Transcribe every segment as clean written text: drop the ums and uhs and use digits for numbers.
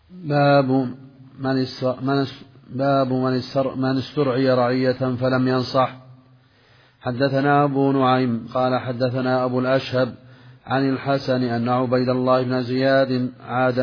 باب من استرعي رعية فلم ينصح. حدثنا أبو نعيم قال حدثنا أبو الأشهب عن الحسن أن عبيد الله بن زياد عاد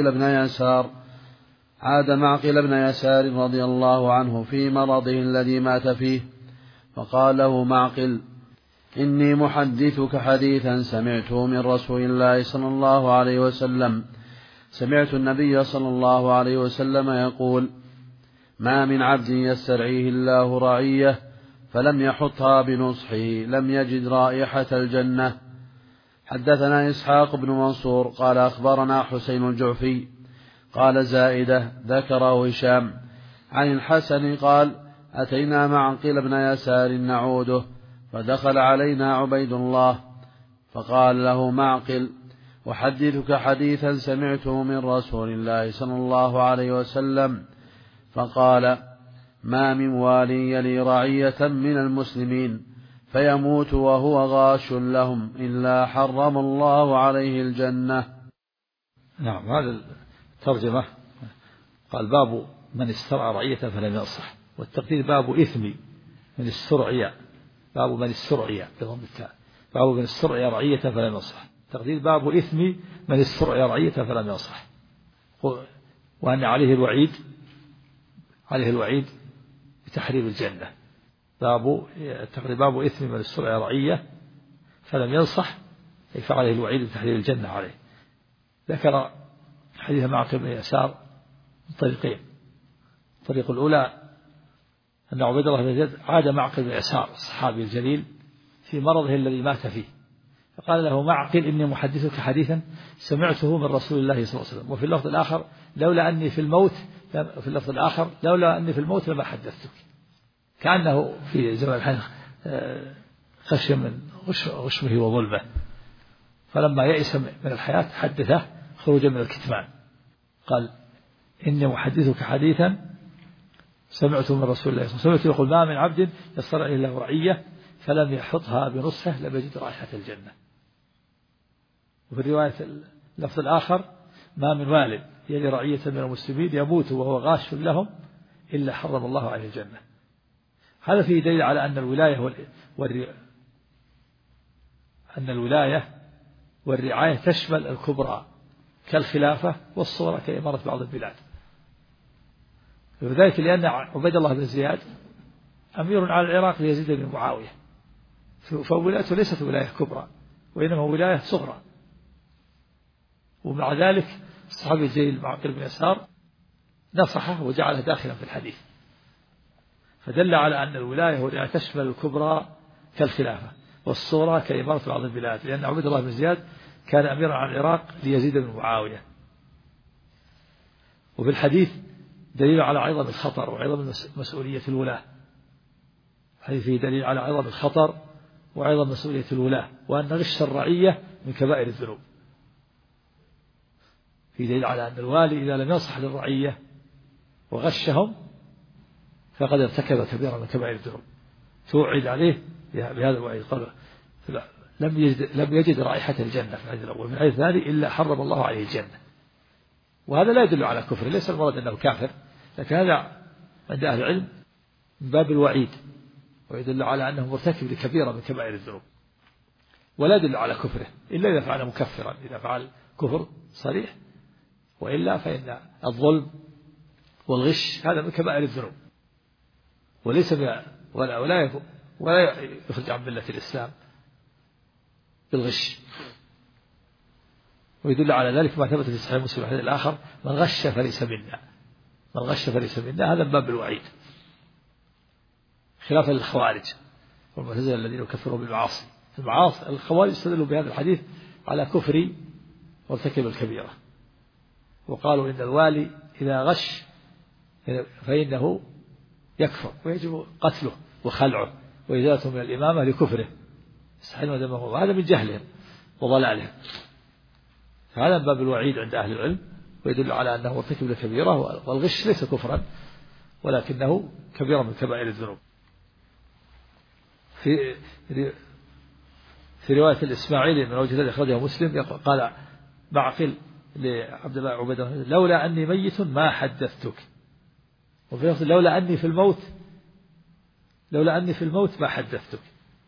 معقل بن يسار رضي الله عنه في مرضه الذي مات فيه، فقال له معقل: إني محدثك حديثا سمعته من رسول الله صلى الله عليه وسلم. سمعت النبي صلى الله عليه وسلم يقول: ما من عبد يسترعيه الله رعية فلم يحطها بنصحه لم يجد رائحة الجنة. حدثنا إسحاق بن منصور قال أخبرنا حسين الجعفي قال زائدة ذكره هشام عن الحسن قال: أتينا معقل بن يسار نعوده فدخل علينا عبيد الله فقال له معقل: أحدثك حديثا سمعته من رسول الله صلى الله عليه وسلم. فقال: ما من وال يلي رعية من المسلمين فيموت وهو غاش لهم إلا حرم الله عليه الجنة. نعم، هذا الترجمة قال: باب من استرعى رعية فلم ينصح، والتقدير باب إثم من استرعي، باب من استرعي بضم التاء، باب من استرعي رعية فلم ينصح. تقدير باب إثم من استرعي رعية فلم ينصح، وأن عليه الوعيد بتحريم الجنة. باب إثم من استرعي رعية فلم ينصح، أي فعليه الوعيد بتحريم الجنة عليه. ذكر حديث معقل بن يسار من طريقين. الطريق الأولى أن عبيد الله بن زياد عاد معقل بن يسار الصحابي الجليل في مرضه الذي مات فيه، فقال له معقل: إني محدثك حديثا سمعته من رسول الله صلى الله عليه وسلم. وفي اللفظ الآخر: لولا أني في الموت لما حدثتك. كأنه في زمن الحين خشي من غشمه وظلمه، فلما يئس من الحياة حدثه خروجا من الكتمان. قال: إني محدثك حديثا سمعته من رسول الله صلى الله عليه وسلم يقول: ما من عبد يسترعي له رعية فلم يحطها بنصحه لم يجد رائحة الجنة. وفي الرواية اللفظ الآخر: ما من والد يلي رعية من المسلمين يموت وهو غاش لهم إلا حرم الله عليه الجنة. هذا فيه دليل على أن الولاية والرعاية تشمل الكبرى كالخلافة والصورة كإمارة بعض البلاد. وذلك لأن عبيد الله بن زياد أمير على العراق ليزيد بن معاوية، فولايته ليست ولاية كبرى وإنما ولاية صغرى. ومع ذلك الصحابي الجليل معقل بن يسار نصحه وجعله داخلا في الحديث، فدل على أن الولاية والرعاية تشمل الكبرى كالخلافة والصغرى كإمارة بعض البلاد، لأن عبيد الله بن زياد كان أميرا على العراق ليزيد بن معاوية. وفي الحديث دليل على عظم الخطر وعظم مسؤولية الولاة. الحديث فيه دليل على عظم الخطر وعظم مسؤولية الولاة، وأن غش الرعية من كبائر الذنوب. في دليل على أن الوالي إذا لم ينصح للرعية وغشهم فقد ارتكب كبيرا من كبائر الذنوب، توعد عليه بهذا الوعيد. قال: لم يجد رائحة الجنة في الحديث الأول. في الحديث الثاني: إلا حرم الله عليه الجنة. وهذا لا يدل على كفر، ليس المراد أنه كافر، لكن هذا عند أهل العلم من باب الوعيد، ويدل على أنه مرتكب لكبيرة من كبائر الذنوب، ولا يدل على كفره إلا إذا فعل مكفرا، إذا فعل كفر صريح، وإلا فإن الظلم والغش هذا من كبائر الذنوب، وليس ولا يخرج عن ملة الإسلام بالغش. ويدل على ذلك ما ثبت في صحيح مسلم الحديث الآخر: من غش فليس منا، هذا من باب الوعيد، خلافا للخوارج والمعتزلة الذين يكفروا بالمعاصي. الخوارج استدلوا بهذا الحديث على كفر مرتكب الكبيرة، وقالوا إن الوالي إذا غش فإنه يكفر ويجب قتله وخلعه وإزالته من الإمامة لكفره يستحلون دمه، وهذا من جهلهم وضلالهم. فهذا من باب الوعيد عند أهل العلم، ويدل على أنه مرتكب لكبيرة، والغش ليس كفرا ولكنه كبيرة من كبائر الذنوب. في رواية الإسماعيلي من وجه الذي أخرجه مسلم قال معقل: لعبد الله عبيدة لولا أني ميت ما حدثتك، وفي لفظ لولا أني في الموت ما حدثتك،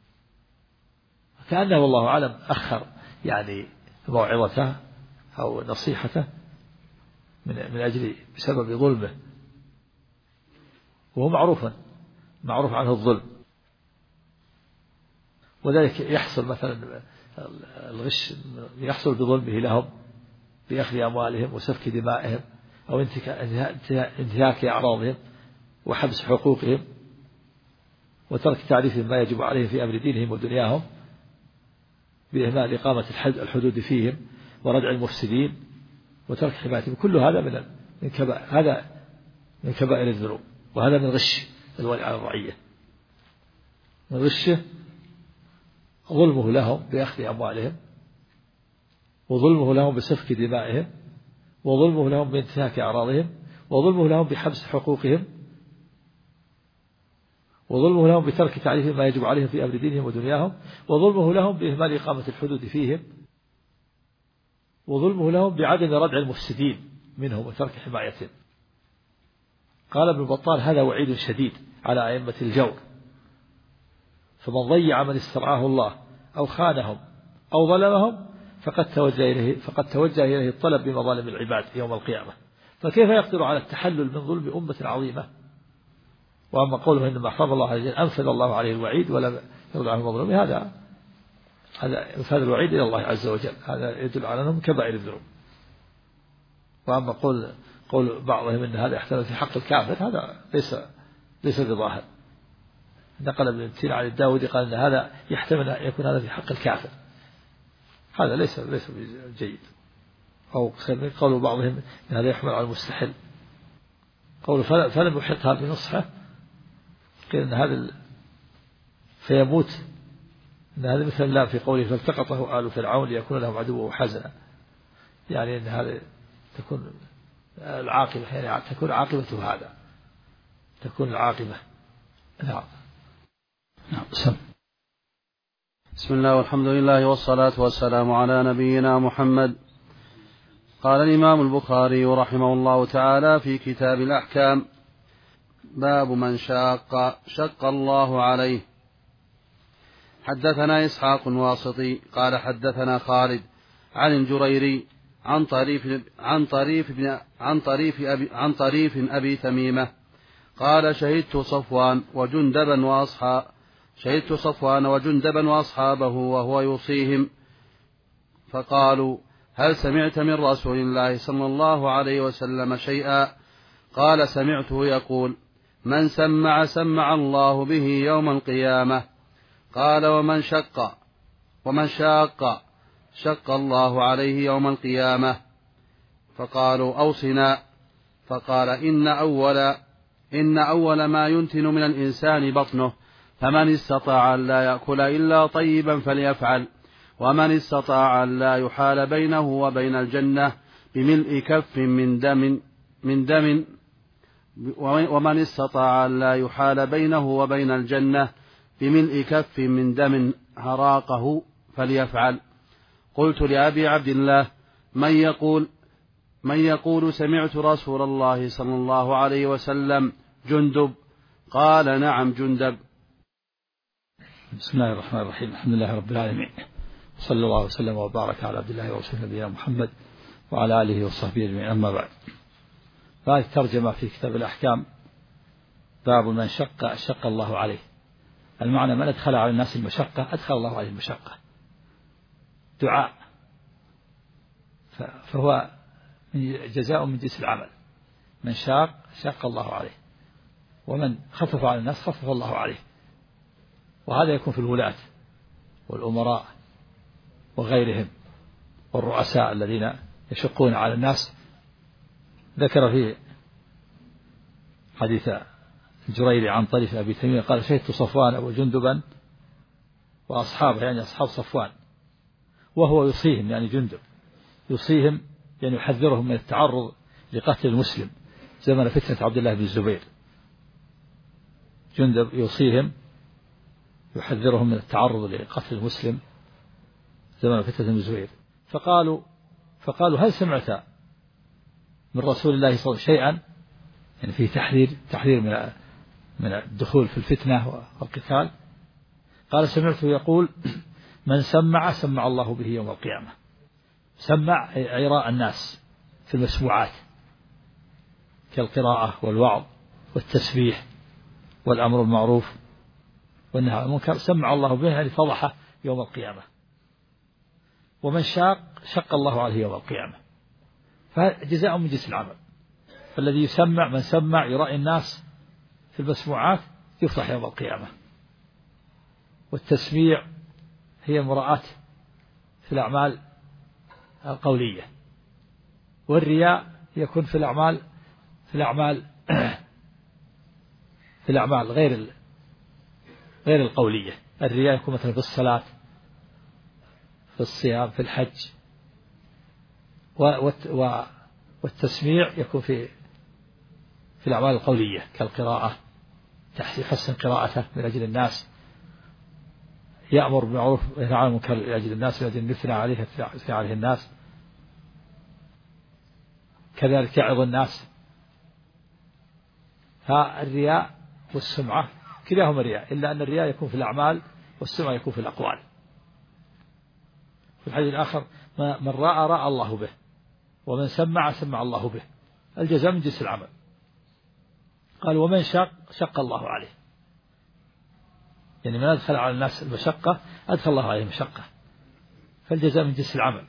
كأنه والله أعلم أخر يعني موعظته أو نصيحته من أجل بسبب ظلمه، وهو معروف عنه الظلم، وذلك يحصل مثلا الغش يحصل بظلمه لهم بأخذ أموالهم وسفك دمائهم أو انتهاك أعراضهم وحبس حقوقهم وترك تعريفهم ما يجب عليهم في أمر دينهم ودنياهم بإهمال إقامة الحدود فيهم وردع المفسدين وترك حمايتهم. كل هذا من كبائر الذنوب، وهذا من غش الولي على الرعية، من غشه ظلمه لهم بأخذ أموالهم، وظلمه لهم بسفك دمائهم، وظلمه لهم بانتهاك أعراضهم، وظلمه لهم بحبس حقوقهم، وظلمه لهم بترك تعريف ما يجب عليهم في أمر دينهم ودنياهم، وظلمه لهم بإهمال إقامة الحدود فيهم، وظلمه لهم بعدم ردع المفسدين منهم وترك حمايتهم. قال ابن بطال هذا وعيد شديد على أئمة الجور، فمن ضيع من استرعاه الله أو خانهم أو ظلمهم فقد توجه إليه الطلب بمظالم العباد يوم القيامة، فكيف يقدر على التحلل من ظلم أمة عظيمة؟ وأما قوله إنما حرم الله عليه أنفذ الله عليه الوعيد ولم يرضى عنه المظلوم، هذا إنفاذ الوعيد إلى الله عز وجل، هذا يدل على أنهم كبائر الذنوب. وأما قول بعضهم إن هذا يحتمل في حق الكافر، هذا ليس بظاهر. نقل ابن التين عن الداودي قال إن هذا يحتمل أن يكون هذا في حق الكافر، هذا ليس جيد. أو قول بعضهم إن هذا يحمل على المستحل، قول فلم يحقها بنصحه، قيل إن هذا فيموت، إن هذا مثل الله في قوله فالتقطه آل فرعون ليكون لهم عدوا وحزنا، يعني إن هذا تكون العاقبة، يعني تكون عاقبته هذا، تكون العاقبة. نعم. بسم الله والحمد لله والصلاة والسلام على نبينا محمد. قال الإمام البخاري رحمه الله تعالى في كتاب الأحكام: باب من شق الله عليه. حدثنا إسحاق واسطي قال حدثنا خالد عن الجريري عن طريف أبي تميمة قال شهدت صفوان وجندبا وأصحابه وهو يوصيهم، فقالوا: هل سمعت من رسول الله صلى الله عليه وسلم شيئا؟ قال: سمعته يقول: من سمع الله به يوم القيامة. قال: ومن شق الله عليه يوم القيامة. فقالوا: أوصنا. فقال: إن أول ما ينتن من الإنسان بطنه، فمن استطاع أن لا يأكل إلا طيبا فليفعل، ومن استطاع أن لا يحال بينه وبين الجنة بملء كف من دم ومن استطاع أن لا يحال بينه وبين الجنة بملء كف من دم هراقه فليفعل. قلت لأبي عبد الله: من يقول سمعت رسول الله صلى الله عليه وسلم؟ جندب. قال: نعم جندب. بسم الله الرحمن الرحيم. الحمد لله رب العالمين، صلى الله وسلم وبارك على عبد الله ورسوله نبينا محمد وعلى آله وصحبه أجمعين. أما بعد، هذه الترجمة في كتاب الأحكام: باب من شق الله عليه. المعنى: من أدخل على الناس المشقة أدخل الله عليه المشقة، دعاء، فهو جزاء من جنس العمل. من شق الله عليه، ومن خفف على الناس خفف الله عليه. وهذا يكون في الولاة والأمراء وغيرهم والرؤساء الذين يشقون على الناس. ذكر في حديث الجريري عن طريف أبي تميمة قال: شهدت صفوان وجندبا وأصحابه، يعني أصحاب صفوان، وهو يوصيهم، يعني جندب يوصيهم، يعني يحذرهم من التعرض لقتل المسلم زمن فتنة عبد الله بن الزبير. جندب يوصيهم يحذرهم من التعرض لقتل المسلم زمن فتنة بن الزبير. فقالوا: فقالوا هل سمعت من رسول الله صلى الله عليه وسلم شيئا يعني فيه تحذير من الدخول في الفتنة والقتال؟ قال سمعته يقول من سمع الله به يوم القيامة. سمع عراء الناس في المسموعات كالقراءة والوعظ والتسبيح والأمر بالمعروف والنهي عن المنكر، سمع الله به يعني فضحه يوم القيامة. ومن شق الله عليه يوم القيامة، فجزاء من جنس العمل. فالذي يسمع من سمع يرائي الناس في المسموعات يفضح يوم القيامة. والتسميع هي مراءة في الأعمال القولية، والرياء يكون في الأعمال غير القولية. الرياء يكون مثلا في الصلاة، في الصيام، في الحج. والتسميع يكون في الأعمال القولية كالقراءة، يحسن قراءته من أجل الناس، يأمر بالمعروف وينهى عن المنكر لأجل الناس، الذين يثنى عليه الناس. كذلك يعظ الناس. فالرياء والسمعة كلاهما رياء، إلا أن الرياء يكون في الأعمال والسمعة يكون في الأقوال. في الحديث الآخر من رأى الله به، ومن سمع الله به، الجزاء من جنس العمل. قال ومن شق الله عليه، يعني من أدخل على الناس المشقة أدخل الله عليه المشقة، فالجزاء من جنس العمل.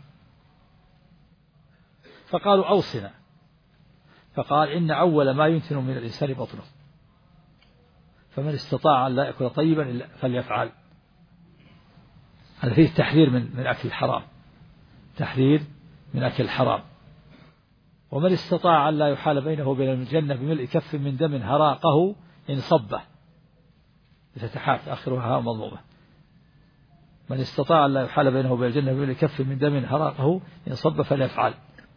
فقالوا أوصنا، فقال إن أول ما ينتن من الإنسان بطنه، فمن استطاع أن لا يأكل طيبا فليفعل. هذا فيه تحذير من أكل الحرام، تحذير من أكل الحرام. ومن استطاع أن لا يحال بينه وبين الجنة بملء كف من دم هراقه إن صبه، فتحات آخرها هاء مضمومة. من استطاع أن لا يحال بينه وبين الجنة بملء كف من دم هراقه إن صب فليفعل.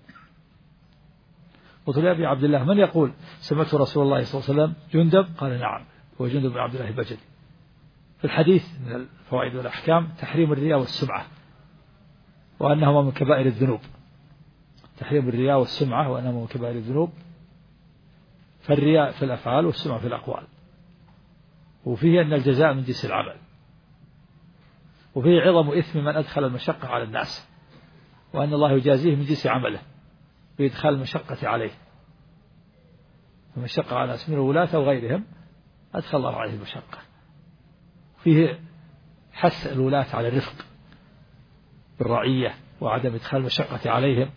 قلت يا أبي عبد الله من يقول سمعت رسول الله صلى الله عليه وسلم؟ جندب؟ قال نعم، هو جندب بن عبد الله البجلي. في الحديث من الفوائد والأحكام تحريم الرياء والسمعة، وأنهما من كبائر الذنوب. تحريم الرياء والسمعة وأنهما من كبائر الذنوب. فالرياء في الأفعال والسمعة في الأقوال. وفيه أن الجزاء من جنس العمل. وفيه عظم إثم من أدخل المشقة على الناس، وأن الله يجازيه من جنس عمله بإدخال المشقة عليه. المشقة على الناس من الولاة وغيرهم أدخل الله عليه المشقة. فيه حث الولاة على الرفق بالرعية وعدم إدخال المشقة عليهم،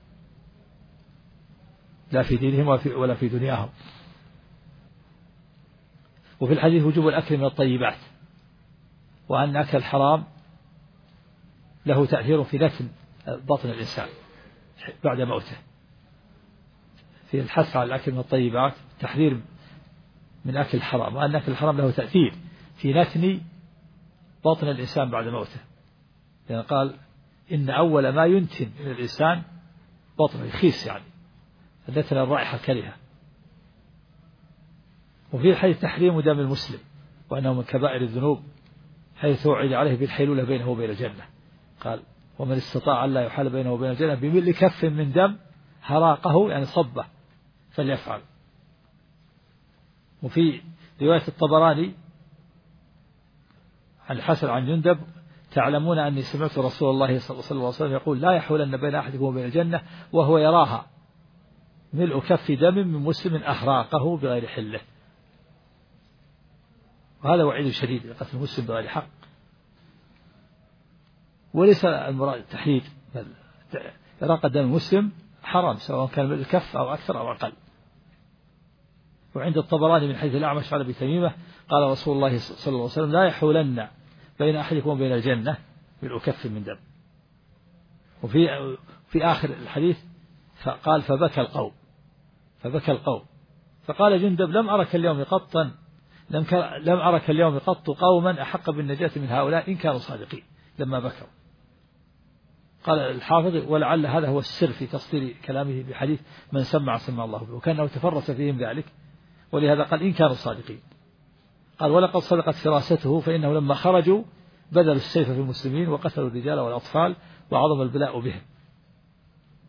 لا في دينهم ولا في دنياهم. وفي الحديث وجوب الأكل من الطيبات، وأن أكل الحرام له تأثير في نتن بطن الإنسان بعد موته. في الحث على الأكل من الطيبات تحذير من أكل الحرام، وأن أكل الحرام له تأثير في نتن بطن الإنسان بعد موته. يعني قال إن أول ما ينتن من الإنسان بطنه، يخيس يعني نتن الرائحة كريهة. وفي الحديث تحريم دم المسلم، وأنه من كبائر الذنوب، حيث وعد عليه بالحيلولة بينه وبين الجنة. قال ومن استطاع أن لا يحال بينه وبين الجنة بملء كف من دم هراقه يعني صبه فليفعل. وفي رواية الطبراني عن الحسن عن جندب تعلمون أني سمعت رسول الله صلى الله عليه وسلم يقول لا يحولن بين أحدكم وبين الجنة وهو يراها ملء كف دم من مسلم أحراقه بغير حله. وهذا وعيد شديد لقتل المسلم بغير حق. وليس المراد التحديد، بل إراقة دم المسلم حرام سواء كان ملء الكف أو أكثر أو أقل. وعند الطبراني من حيث الأعمش عن أبي تميمة قال رسول الله صلى الله عليه وسلم لا يحولن بين أحدكم وبين الجنة ملء كف من دم. وفي آخر الحديث قال فبكى القوم فقال جندب لم أرك اليوم قط قوما أحق بالنجاة من هؤلاء إن كانوا صادقين لما بكوا. قال الحافظ ولعل هذا هو السر في تصدير كلامه بحديث من سمع الله به، وكانه تفرس فيهم ذلك، ولهذا قال إن كانوا صادقين. قال ولقد صدقت فراسته، فإنه لما خرجوا بذلوا السيف في المسلمين وقتلوا الرجال والأطفال وعظم البلاء بهم.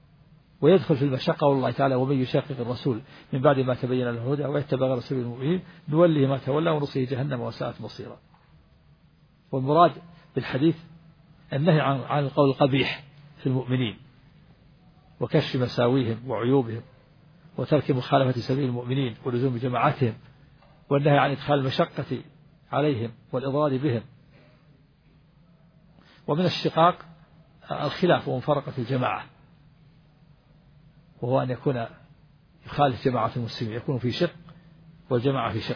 ويدخل في المشقة. قول الله تعالى: ومن يشاقق الرسول من بعد ما تبين له الهدى ويتبع غير سبيل المؤمنين نوله ما تولى ونصله جهنم وساءت مصيرا. والمراد بالحديث النهي عن القول القبيح في المؤمنين وكشف مساويهم وعيوبهم وترك مخالفة سبيل المؤمنين ولزوم جماعتهم، والنهي عن إدخال المشقة عليهم والإضرار بهم. ومن الشقاق الخلاف ومفارقة الجماعة، وهو أن يكون يخالف جماعة المسلمين، يكون في شق والجماعة في شق.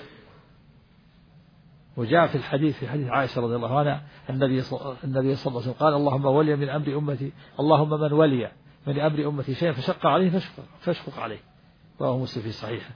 وجاء في الحديث في حديث عائشة رضي الله عنها النبي صلى الله عليه وسلم قال: اللهم ولي من أمر أمتي، اللهم من ولي من أمر أمتي شيئا فشق عليه فاشفق عليه. رواه مسلم في صحيحه.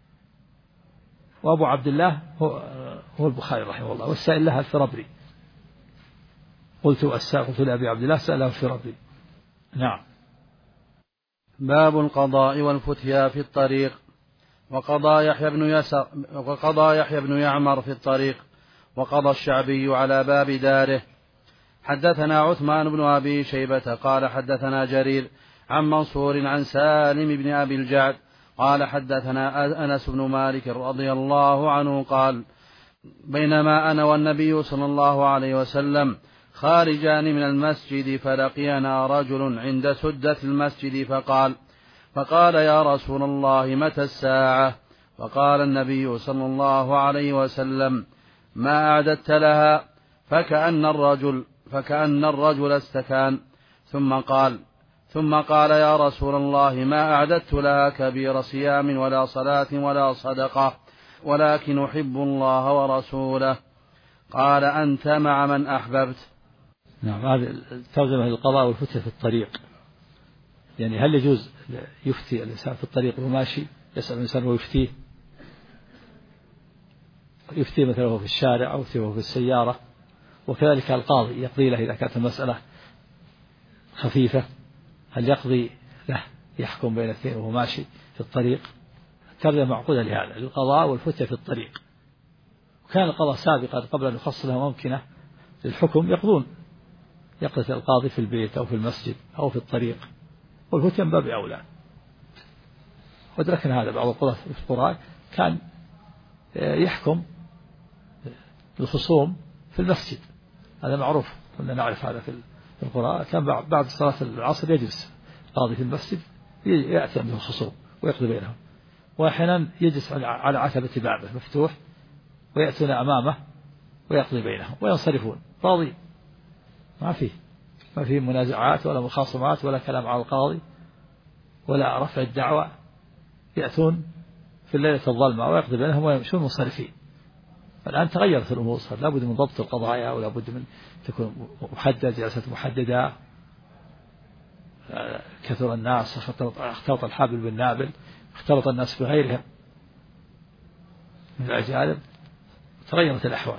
وأبو عبد الله هو البخاري رحمه الله، والسائل لها الفرابري. قلت لأبي عبد الله سأله الفرابري. نعم. باب القضاء والفتيا في الطريق. وقضى يحيى بن يعمر في الطريق، وقضى الشعبي على باب داره. حدثنا عثمان بن أبي شيبة قال حدثنا جرير عن منصور عن سالم بن أبي الجعد قال حدثنا أنس بن مالك رضي الله عنه قال: بينما أنا والنبي صلى الله عليه وسلم خارجان من المسجد فلقينا رجل عند سدة المسجد فقال: يا رسول الله متى الساعة؟ فقال النبي صلى الله عليه وسلم: ما أعددت لها؟ فكأن الرجل استكان ثم قال: يا رسول الله ما أعددت لها كبير صيام ولا صلاة ولا صدقة، ولكن أحب الله ورسوله. قال: أنت مع من أحببت. نعم. هذه الترجمة للقضاء والفتية في الطريق. يعني هل يجوز يفتي الإنسان في الطريق وماشي، يسأل الإنسان ويفتيه؟ يفتي مثلا وهو في الشارع أو وهو في السيارة. وكذلك القاضي يقضي له إذا كانت المسألة خفيفة، هل يقضي له يحكم بين اثنين وهو ماشي في الطريق؟ الترجمة معقودة لهذا، للقضاء والفتية في الطريق. وكان القضاء سابقا قبل أن يخص له ممكنة للحكم يقضي القاضي في البيت أو في المسجد أو في الطريق، والفتية من باب أولى. ودركنا هذا بعض القضاة في القرى كان يحكم الخصوم في المسجد، هذا معروف، كنا نعرف هذا في القرى. كان بعد صلاة العصر يجلس القاضي في المسجد يأتي من الخصوم ويقضي بينهم، وأحيانا يجلس على عتبة بابه مفتوح ويأتون أمامه ويقضي بينهم وينصرفون راضي، ما فيه منازعات ولا مخاصمات ولا كلام على القاضي ولا رفع الدعوة. يأتون في الليلة الظلمة ويقضي بينهم ويمشون منصرفين. الآن تغيرت الأمور، صار لابد من ضبط القضايا ولا بد من تكون محدد، جلسات محددة. كثر الناس، اختلط الحابل بالنابل، اختلط الناس بغيرهم من الأجانب، تغيرت الأحوال.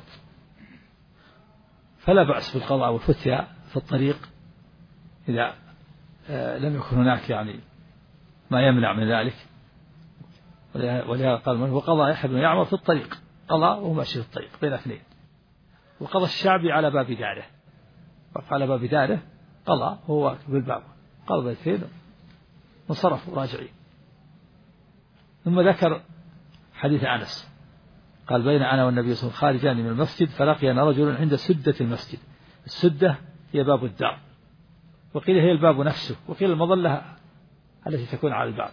فلا بأس بالقضاء والفتيا في الطريق إذا لم يكن هناك يعني ما يمنع من ذلك. ولهذا قال: وقضى يحيى بن يعمر في الطريق، قضى وهو ماشي في الطريق بين اثنين. وقضى الشعبي على باب داره، على باب داره قضى وهو بالباب، قضى بيتين وانصرفوا راجعين. ثم ذكر حديث أنس قال: بين أنا والنبي صلى الله عليه وسلم خارجان من المسجد فلقينا رجل عند سدة المسجد. السدة هي باب الدار، وقيل هي الباب نفسه، وقيل المظلة التي تكون على الباب.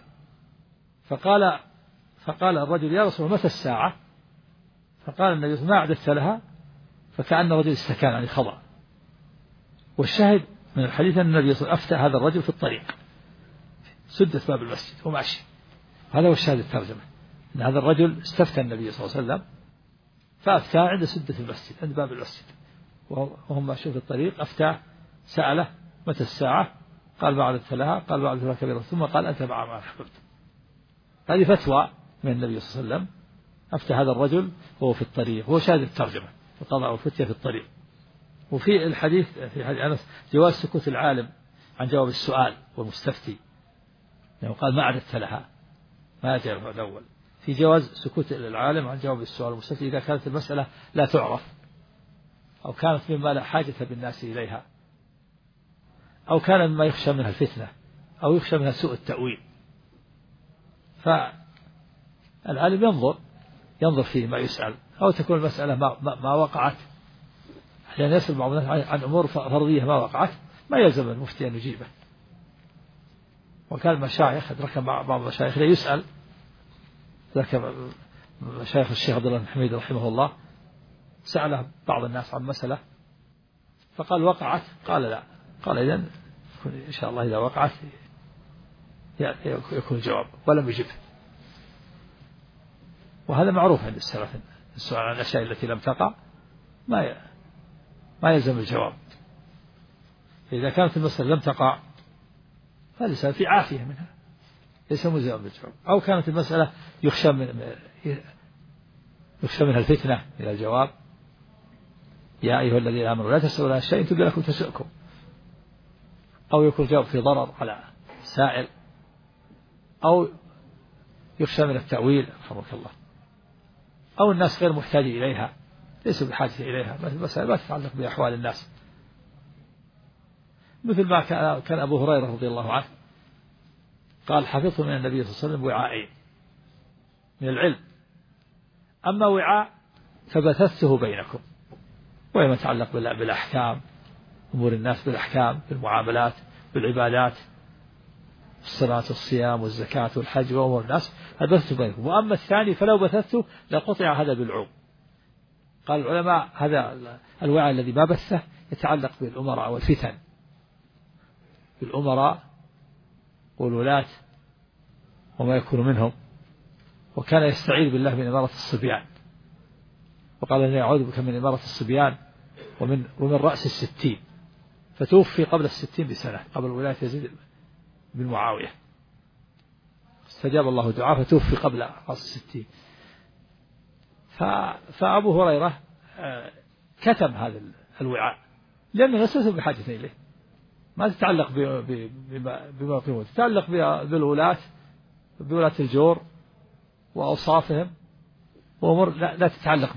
فقال الرجل: يا رسول الله متى الساعة؟ فقال النبي صلى الله عليه وسلم: ما أعددت لها؟ فكأن الرجل استكان يعني خضع. والشاهد من الحديث أن النبي صلى الله عليه وسلم أفتى هذا الرجل في الطريق سدة باب المسجد وماشي. هذا هو الشاهد الترجمة، أن هذا الرجل استفتى النبي صلى الله عليه وسلم فأفتى عند سدة المسجد، عند باب المسجد وهم ماشيون في الطريق. أفتى سأله: متى الساعة؟ قال: ما أعددت لها؟ قال: ما أعددت لها كبيرة. ثم قال: أنت مع ما أحببت. هذه فتوى من النبي صلى الله عليه وسلم، أفتى هذا الرجل وهو في الطريق. هو شاهد الترجمة، القضاء والفتية في الطريق. وفي الحديث في حديث أنس جواز سكوت العالم عن جواب السؤال والمستفتي، يعني قال: ما أعددت لها، ما جاء الأول. في جواز سكوت العالم عن جواب السؤال والمستفتي إذا كانت المسألة لا تعرف، أو كانت مما لا حاجة بالناس إليها، أو كان مما يخشى منها الفتنة، أو يخشى منها سوء التأويل. فالعالم ينظر فيه ما يسأل، أو تكون المسألة ما وقعت، أحيانا يسأل بعض الناس عن أمور فرضية ما وقعت، ما يلزم المفتي أن يجيبه. وكان المشايخ أدرك بعض المشايخ يسأل، ذكر مشايخ الشيخ عبد الله بن حميد رحمه الله سأله بعض الناس عن مسألة فقال وقعت، قال لا، قال إذن إن شاء الله إذا وقعت يكون الجواب، ولم يجب. وهذا معروف عند السلف، السؤال عن الأشياء التي لم تقع ما يلزم الجواب. إذا كانت المسألة لم تقع فالإنسان في عافية منها ليس ملزما بالجواب، أو كانت المسألة يخشى منها الفتنة إلى الجواب، يا أيها الذين آمنوا لا تسألوا عن شيء تبدى لكم تسؤكم، أو يكون الجواب في ضرر على سائل، أو يخشى من التأويل رحمك الله، أو الناس غير محتاج إليها، ليسوا بحاجة إليها، مسألة ما تتعلق بأحوال الناس. مثل ما كان أبو هريرة رضي الله عنه قال حفظت من النبي صلى الله عليه وسلم وعاءين من العلم، أما وعاء فبثثته بينكم، وما يتعلق بالأحكام، أمور الناس بالأحكام، بالمعاملات، بالعبادات، الصلاة والصيام والزكاة والحج وأمور الناس بثثته بينكم. وأما الثاني فلو بثثته لقطع هذا بالعوم. قال العلماء هذا الوعاء الذي ما بثه يتعلق بالأمراء والفتن، بالأمراء والولاة وما يكون منهم، وكان يستعيذ بالله من إمارة الصبيان، وقال إني أعوذ بك من إمارة الصبيان ومن رأس 60، فتوفي قبل 60 بسنة، قبل ولاية يزيد بن معاوية، استجاب الله دعاء فتوفي قبل رأس 60. فأبو هريرة كتم هذا الوعاء لأنه ليس بحاجة إليه، ما تتعلق بما فيه، تتعلق بالولاة، بولاة الجور وأوصافهم، وأمور لا تتعلق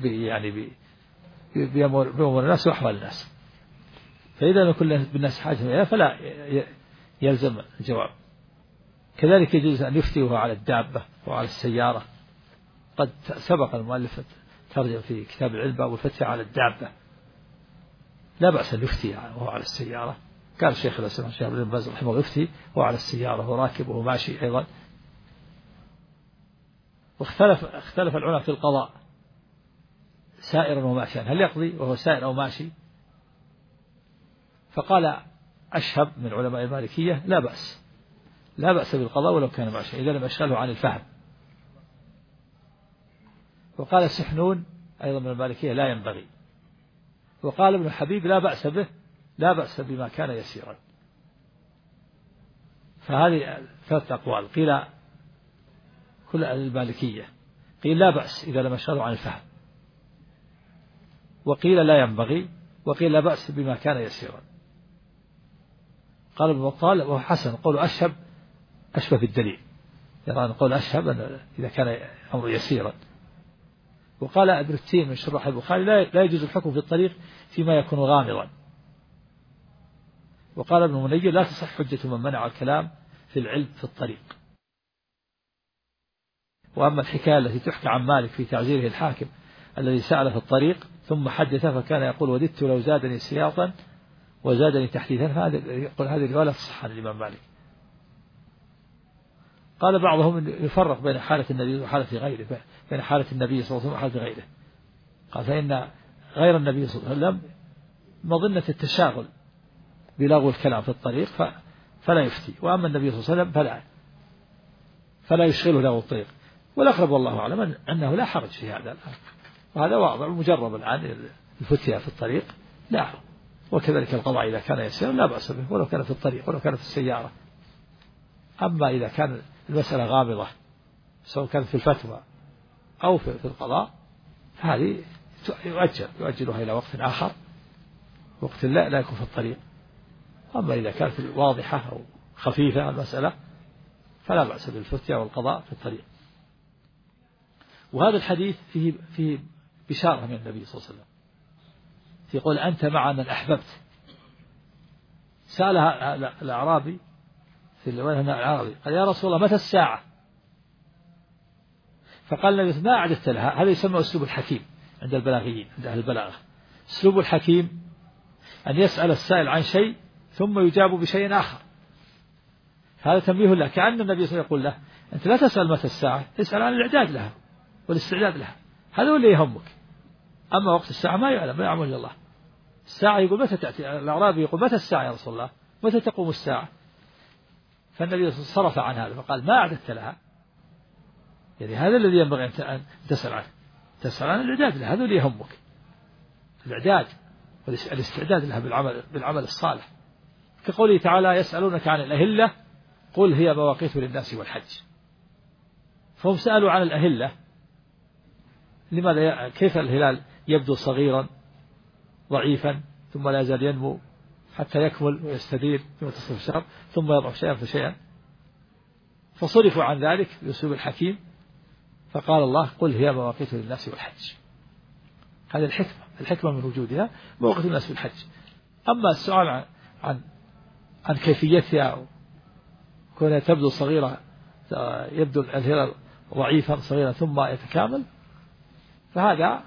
بأمور الناس وأحوال الناس. فإذا كل بالناس حاجة إليها فلا يلزم الجواب. كذلك يجوز أن يفتيه على الدابة وعلى السيارة. قد سبق المؤلف ترجم في كتاب العلم باب الفتح على الدابة، لا بأس أن يفتي وهو على السيارة. قال الشيخ الإسلام الشيخ ابن باز رحمه الله يفتي وهو على السيارة وراكب وهو ماشي أيضا. واختلف العلماء في القضاء سائرا وماشيا، هل يقضي وهو سائر أو ماشي؟ فقال أشهب من علماء المالكية لا بأس بالقضاء ولو كان ماشيا إذا لم يشغله عن الفهم. وقال سحنون أيضا من المالكية لا ينبغي. وقال ابن حبيب لا بأس بما كان يسيرا. فهذه 3 أقوال، قيل كل المالكية، قيل لا بأس إذا لم يشغله عن الفهم، وقيل لا ينبغي، وقيل لا بأس بما كان يسيرا. قال ابن بطال وهو حسن، قول أشهب أشبه بالدليل، يرى أن قول أشهب إذا كان أمر يسيرا. وقال ابن التين من شراح البخاري لا يجوز الحكم في الطريق فيما يكون غامضا. وقال ابن منير لا تصح حجة من منع الكلام في العلم في الطريق. وأما الحكاية التي تحكى عن مالك في تعزيره الحاكم الذي سأل في الطريق ثم حدث فكان يقول وددت لو زادني سياطا وزادني تحديثا، يقول هذه الرواية لا تصح عن الإمام مالك. قال بعضهم يفرق بين حالة النبي وحالة غيره، بين حالة النبي صلى الله عليه وسلم وحالة غيره. قال فإن غير النبي صلى الله عليه وسلم مظنة التشاغل بلغو الكلام في الطريق فلا يفتي، وأما النبي صلى الله عليه وسلم فلا يشغله لغو الطريق. والأقرب والله أعلم أنه لا حرج في هذا، وهذا واضح مجرب الآن الفتية في الطريق لا، وكذلك القضاء إذا كان يسير لا بأس به ولو كان في الطريق ولو كان في السيارة. أما إذا كان المسألة غامضة سواء كانت في الفتوى أو في القضاء هذه يؤجلها إلى وقت آخر، وقت لا يكون في الطريق. أما إذا كانت واضحة أو خفيفة المسألة فلا بأس بالفتية والقضاء في الطريق. وهذا الحديث فيه بشارة من النبي صلى الله عليه وسلم، يقول أنت مع من أحببت. سألها الأعرابي في الرواية هنا العربي قال يا رسول الله متى الساعة؟ فقال النبي ما أعددت لها. هذا يسمى أسلوب الحكيم عند البلاغيين، عند أهل البلاغة. أسلوب الحكيم أن يسأل السائل عن شيء ثم يجاب بشيء آخر. هذا تنبيه له، كأن النبي صلى الله عليه وسلم يقول له أنت لا تسأل متى الساعة، اسأل عن الإعداد لها والاستعداد لها، هذا هو اللي يهمك. أما وقت الساعة ما يعلم، ما يعلم إلا الله. الساعة يقول متى تأتي، الأعرابي يقول متى الساعة يا رسول الله، متى تقوم الساعة؟ فالنبي صرف عن هذا فقال ما أعددت لها. يعني هذا الذي ينبغي أن تسأل عنه، تسأل عن الإعداد لها، هذا اللي يهمك، الإعداد والاستعداد لها بالعمل الصالح. كقوله تعالى يسألونك عن الأهلة قل هي مواقيت للناس والحج. فهم سألوا عن الأهلة، لماذا؟ كيف الهلال يبدو صغيرا ضعيفا ثم لا يزال ينمو حتى يكمل ويستدير في منتصف الشهر ثم يضعف شيئا فشيئا، فصرفوا عن ذلك بأسلوب الحكيم فقال الله قل هي مواقيت للناس والحج. هذه الحكمة من وجودها مواقيت الناس والحج. أما السؤال عن كيفيتها كونها تبدو صغيرة، يبدو الهلال ضعيفا صغيرا ثم يتكامل، فهذا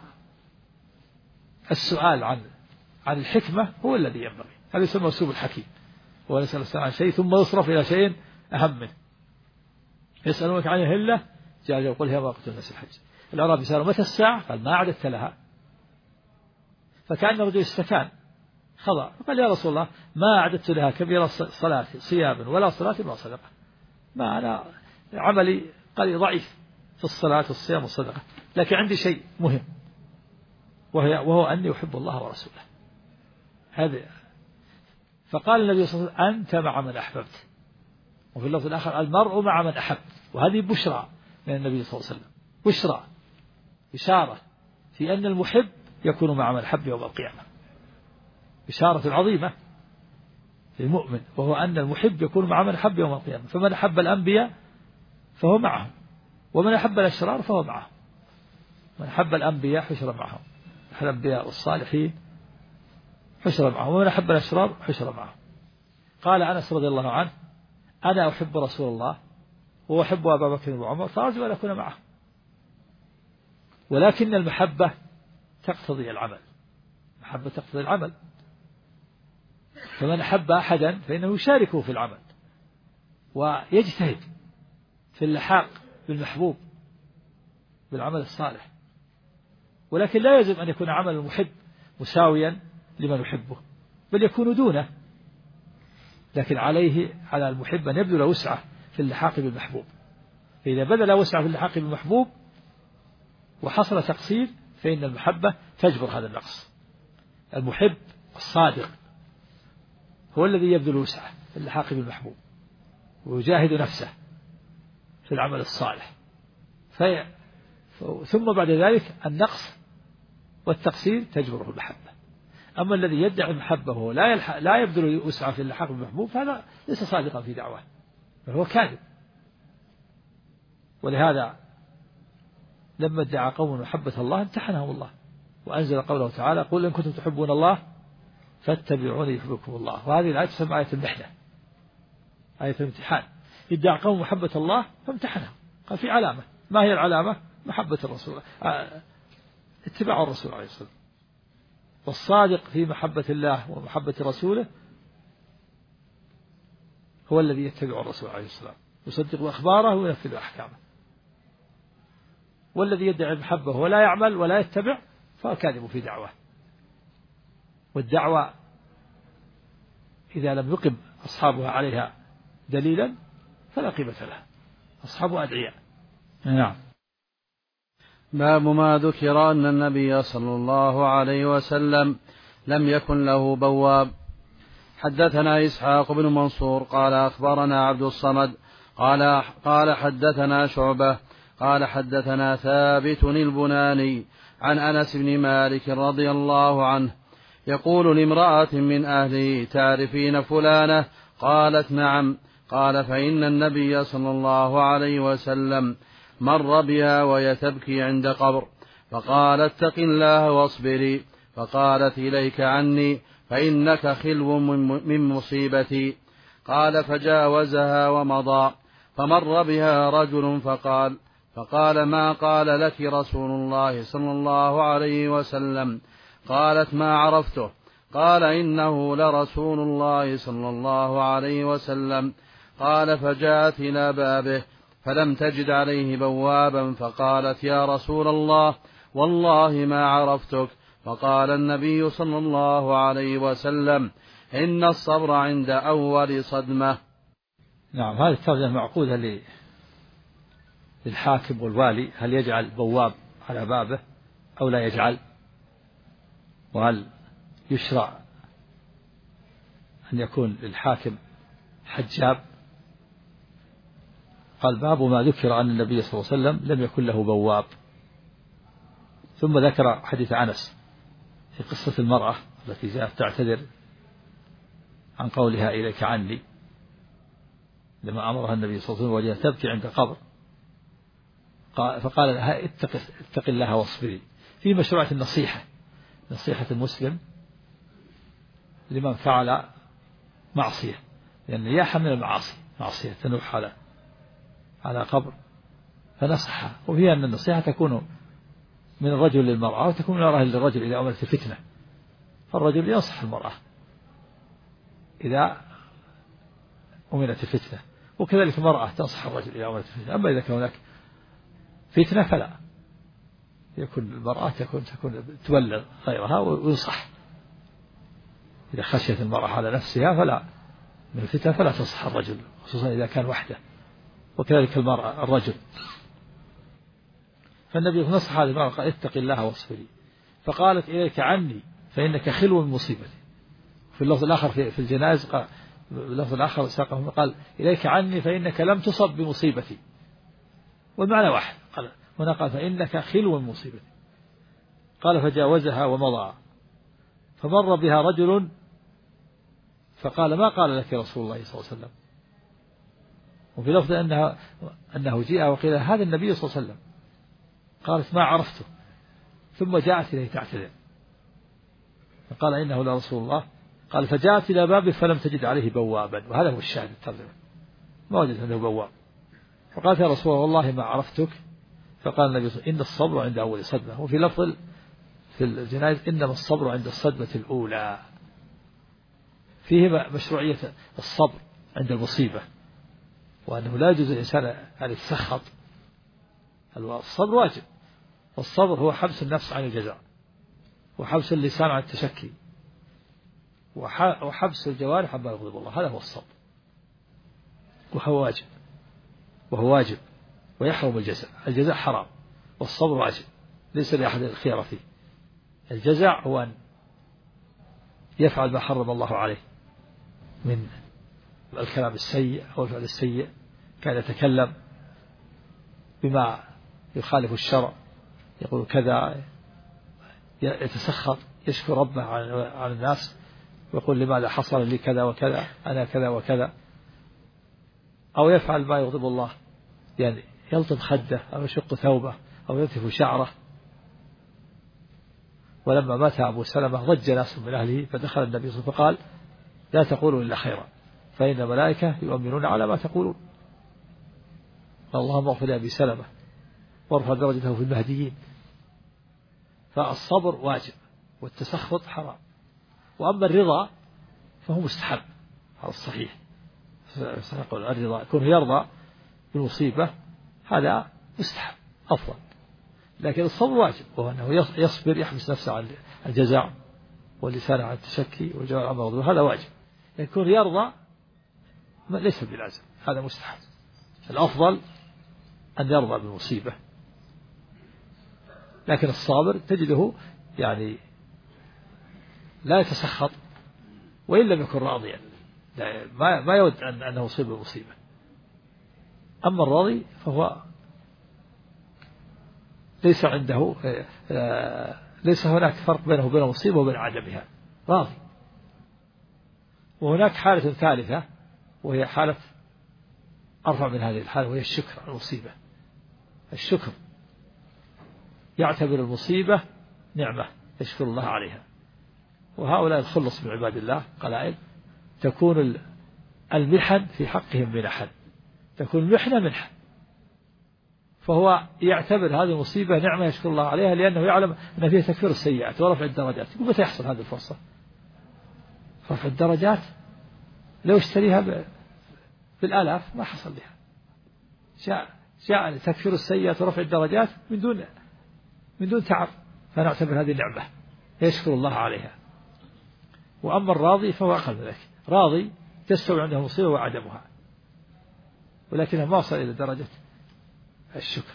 السؤال عن الحكمة هو الذي ينبغي. هذا يسمى أسلوب الحكيم، هو يسأل السؤال عن شيء ثم يصرف إلى شيء أهم منه. يسألونك عن الهلة جاء يقول هي مواقيت الناس والحج. الأعرابي سألوا متى الساعة؟ قال ما أعددت لها. فكأن الرجل استكان خضع فقال يا رسول الله ما أعددت لها كبيرة صلاة صيام ولا صلاة ولا صدقة، ما أنا عملي قليل ضعيف في الصلاة والصيام والصدقة، لكن عندي شيء مهم وهو أني أحب الله ورسوله. هذا فقال النبي صلى الله عليه وسلم أنت مع من أحببت، وفي اللفظ الآخر المرء مع من أحب. وهذه بشرى من النبي صلى الله عليه وسلم، بشرى إشارة في أن المحب يكون مع من أحب يوم القيامة، إشارة عظيمة للمؤمن، وهو أن المحب يكون مع من أحب يوم القيامة. فمن أحب الأنبياء فهو معهم، ومن أحب الأشرار فهو معهم. من أحب الأنبياء حشر معهم، الأنبياء والصالحين حشر معهم، ومن أحب الأشرار حشر معهم. قال أنس رضي الله عنه أنا أحب رسول الله وأحب أبا بكر وعمر فأرجو أن أكون معه، ولكن المحبة تقتضي العمل، المحبة تقتضي العمل، فمن أحب أحدا فإنه يشاركه في العمل ويجتهد في اللحاق بالمحبوب بالعمل الصالح، ولكن لا يجب أن يكون عمل المحب مساويا لمن يحبه، بل يكون دونه. لكن على المحب أن يبذل وسعه في اللحاق بالمحبوب، فإذا بذل وسعه في اللحاق بالمحبوب وحصل تقصير فإن المحبة تجبر هذا النقص. المحب الصادق هو الذي يبذل وسعه في اللحاق بالمحبوب ويجاهد نفسه في العمل الصالح، ثم بعد ذلك النقص والتقصير تجبره المحبة. أما الذي يدعي المحبة وهو لا يبذل وسعه في اللحاق بالمحبوب فهذا ليس صادقا في دعواه، فهو كاذب. ولهذا لما ادعى قوم محبة الله امتحنهم الله وأنزل قوله تعالى قل إن كنتم تحبون الله فاتبعوني يحببكم الله. وهذه الآية تسمى آية المحنة، آية الامتحان. ادعى قوم محبة الله فامتحنهم، قال في علامة، ما هي العلامة؟ محبة الرسول، اتباع الرسول عليه الصلاة والسلام. والصادق في محبة الله ومحبة رسوله هو الذي يتبع الرسول عليه الصلاة والسلام، يصدق أخباره وينفذ أحكامه. والذي يدعي المحبة ولا يعمل ولا يتبع فهو كاذب في دعواه. والدعوة إذا لم يقم أصحابها عليها دليلا فلا قيمة لها، أصحابها أدعياء. نعم. باب ما ذكر أن النبي صلى الله عليه وسلم لم يكن له بواب. حدثنا إسحاق بن منصور قال أخبرنا عبد الصمد قال حدثنا شعبة قال حدثنا ثابت البناني عن أنس بن مالك رضي الله عنه يقول لامرأة من أهله تعرفين فلانة؟ قالت نعم. قال فإن النبي صلى الله عليه وسلم مر بها وهي تبكي عند قبر فقال اتق الله واصبري، فقالت إليك عني فإنك خلو من مصيبتي. قال فجاوزها ومضى. فمر بها رجل فقال ما قال لك رسول الله صلى الله عليه وسلم؟ قالت ما عرفته. قال إنه لرسول الله صلى الله عليه وسلم. قال فجاءت إلى بابه فلم تجد عليه بوابا فقالت يا رسول الله والله ما عرفتك. فقال النبي صلى الله عليه وسلم إن الصبر عند أول صدمة. نعم، هذه الترجمة معقودة للحاكم والوالي، هل يجعل بواب على بابه أو لا يجعل؟ وهل يشرع أن يكون للحاكم حجاب؟ قال باب ما ذكر أن النبي صلى الله عليه وسلم لم يكن له بواب. ثم ذكر حديث أنس في قصة المرأة التي جاءت تعتذر عن قولها إليك عني، لما أمرها النبي صلى الله عليه وسلم وجهها تبكي عند قبر، فقال لها اتق الله واصبري. في مشروعة النصيحة، نصيحة المسلم لمن فعل معصية، لأن ياح من المعاصي معصية تنوح على قبر، فنصحها. وهي أن النصيحة تكون من الرجل للمرأة وتكون من المرأة للرجل إذا أمرت الفتنة، فالرجل ينصح المرأة إذا أمرت الفتنة، وكذلك المرأة تنصح الرجل إذا أمرت الفتنة. أما إذا كان هناك فتنة فلا، يكون المرأة تكون تبلغ غيرها وينصح. إذا خشيت المرأة على نفسها فلا من الفتنة فلا تنصح الرجل، خصوصا إذا كان وحده، وكذلك المرأة الرجل. فالنبي نصح هذه المرأة قال اتق الله واصبري. فقالت إليك عني فإنك خلو من مصيبتي. في اللفظ الآخر في الجنائز قال، اللفظ الآخر ساقه قال إليك عني فإنك لم تصب بمصيبتي، والمعنى واحد. قال هنا قال فإنك خلو من مصيبتي. قال فجاوزها ومضى. فمر بها رجل فقال ما قال لك رسول الله صلى الله عليه وسلم؟ وفي لفظ أنه جاء وقيل هذا النبي صلى الله عليه وسلم. قالت ما عرفته. ثم جاءت إليه تعتذر فقال إنه لرسول الله. قال فجاءت إلى بابه فلم تجد عليه بوابا، وهذا هو الشاهد الترجمة، ما وجدت عنده بواب. فقالت يا رسول الله والله ما عرفتك. فقال النبي صلى الله عليه وسلم إن الصبر عند أول صدمة. وفي لفظ في الجنائز إنما الصبر عند الصدمة الأولى. فيه مشروعية الصبر عند المصيبة، وأنه لا يجوز الإنسان أن يتسخط. الصبر واجب، والصبر هو حبس النفس عن الجزع، وحبس اللسان عن التشكي، وحبس الجوارح عما يغضب الله. هذا هو الصبر، وهو واجب ويحرم الجزع. الجزع حرام والصبر واجب، ليس لأحد الخيار فيه. الجزع هو أن يفعل ما حرم الله عليه من الكلام السيء أو الفعل السيء، كان يتكلم بما يخالف الشرع، يقول كذا، يتسخط، يشكو ربه على الناس، ويقول لماذا حصل لي كذا وكذا، أنا كذا وكذا. أو يفعل ما يغضب الله، يعني يلطم خده أو يشق ثوبه أو ينتف شعره. ولما مات أبو سلمة ضج ناس من أهله، فدخل النبي صلى الله عليه وسلم فقال لا تقولوا إلا خيرا فإن الملائكة يؤمنون على ما تقولون. اللهم اغفر لأبي سلمة وارفع درجته في المهديين. فالصبر واجب والتسخط حرام. وأما الرضا فهو مستحب على الصحيح. سنقول الرضا يكون يرضى بالمصيبة، هذا مستحب أفضل. لكن الصبر واجب، وهو أنه يصبر، يحبس نفسه عن الجزع واللسان عن التشكي والجوارح عن الغضب، هذا واجب. يكون يرضى ليس بلازم، هذا مستحب. الأفضل أن يرضى بالمصيبة. لكن الصابر تجده يعني لا يتسخط وإن لم يكن راضيا، ما يود أنه يصيب بمصيبة. أما الراضي فهو ليس عنده ليس هناك فرق بينه وبين المصيبة وبين عدمها، راضي. وهناك حالة ثالثة وهي حالة أرفع من هذه الحالة، وهي الشكر على المصيبة. الشكر يعتبر المصيبة نعمة يشكر الله عليها. وهؤلاء الخلص من عباد الله قلائل، تكون المحن في حقهم منحا، تكون المحنة منحة، فهو يعتبر هذه المصيبة نعمة يشكر الله عليها، لأنه يعلم أن فيها تكفير السيئات ورفع الدرجات. يقول متى يحصل هذه الفرصة؟ رفع الدرجات لو اشتريها بالآلاف ما حصل لها. جاء تكفير السيئات ورفع الدرجات من دون تعب، فنعتبر هذه نعمة يشكر الله عليها. وأما الراضي فهو أقل من ذلك، راضي تستوي عنده مصيبة وعدمها، ولكنها ما وصل إلى درجة الشكر.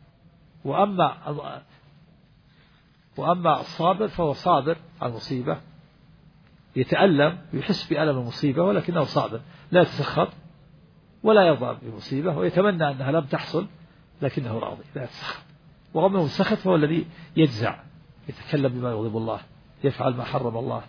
وأما الصابر فهو صابر على المصيبة، يتألم يحس بألم المصيبة ولكنه صابر، لا يتسخط ولا يرضى بالمصيبة، ويتمنى أنها لم تحصل لكنه راضي لا يتسخط. وأما السخط فهو الذي يجزع، يتكلم بما يغضب الله، يفعل ما حرم الله،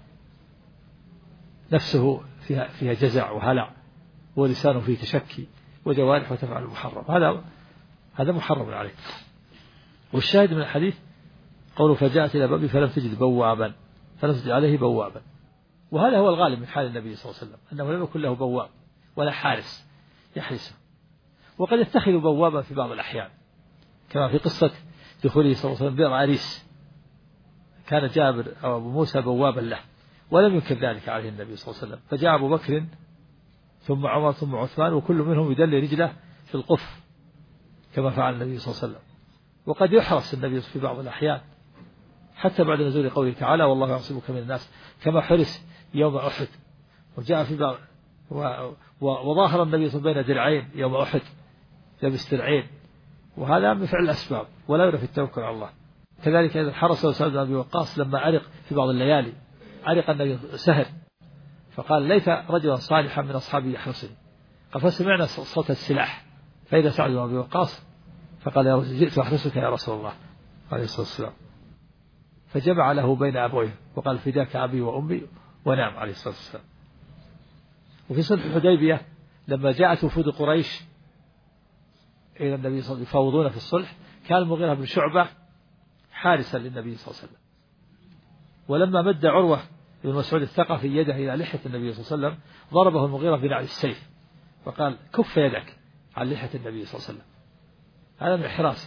نفسه فيها جزع وهلع، ولسانه فيه تشكي، وجوارحه تفعل المحرم، هذا محرم عليه. والشاهد من الحديث قوله فجاءت إلى بابي فلم تجد بوابا، فلم تجد عليه بوابا. وهذا هو الغالب من حال النبي صلى الله عليه وسلم، أنه لم يكن له بواب ولا حارس يحرسه، وقد يتخذ بوابا في بعض الأحيان، كما في قصة دخوله صلى الله عليه وسلم بئر عريس، كان جابر أو أبو موسى بوابا له، ولم ينكر ذلك عليه النبي صلى الله عليه وسلم. فجاء أبو بكر ثم عمر ثم عثمان، وكل منهم يدلي رجله في القف كما فعل النبي صلى الله عليه وسلم. وقد يحرس النبي في بعض الأحيان حتى بعد نزول قوله تعالى والله يعصمك من الناس، كما حرس يوم أحد. وجاء في بعض وظاهر النبي صلى الله عليه وسلم بين درعين يوم أحد، لبس درعين، وهذا من فعل الأسباب ولا يرى في التوكل على الله. كذلك إذا حرسه سعد بن أبي وقاص لما أرق في بعض الليالي، أرق النبي سهر، فقال ليت رجلا صالحا من أصحابي يحرسني، قال فسمعنا صوت السلاح، فإذا سعد بن أبي وقاص فقال يا رجل جئت أحرسك يا رسول الله عليه الصلاة والسلام، فجمع له بين أبويه وقال فداك أبي وأمي، ونام عليه الصلاة والسلام. وفي صلح الحديبية لما جاءت وفود قريش إلى النبي صلى الله عليه وسلم يفاوضون في الصلح، كان المغيرة بن شعبة حارسا للنبي صلى الله عليه وسلم. ولما مد عروة بن مسعود الثقفي يده إلى لحية النبي صلى الله عليه وسلم ضربه المغيرة بنعل السيف، فقال كف يدك عن لحية النبي صلى الله عليه وسلم، هذا من حراسة.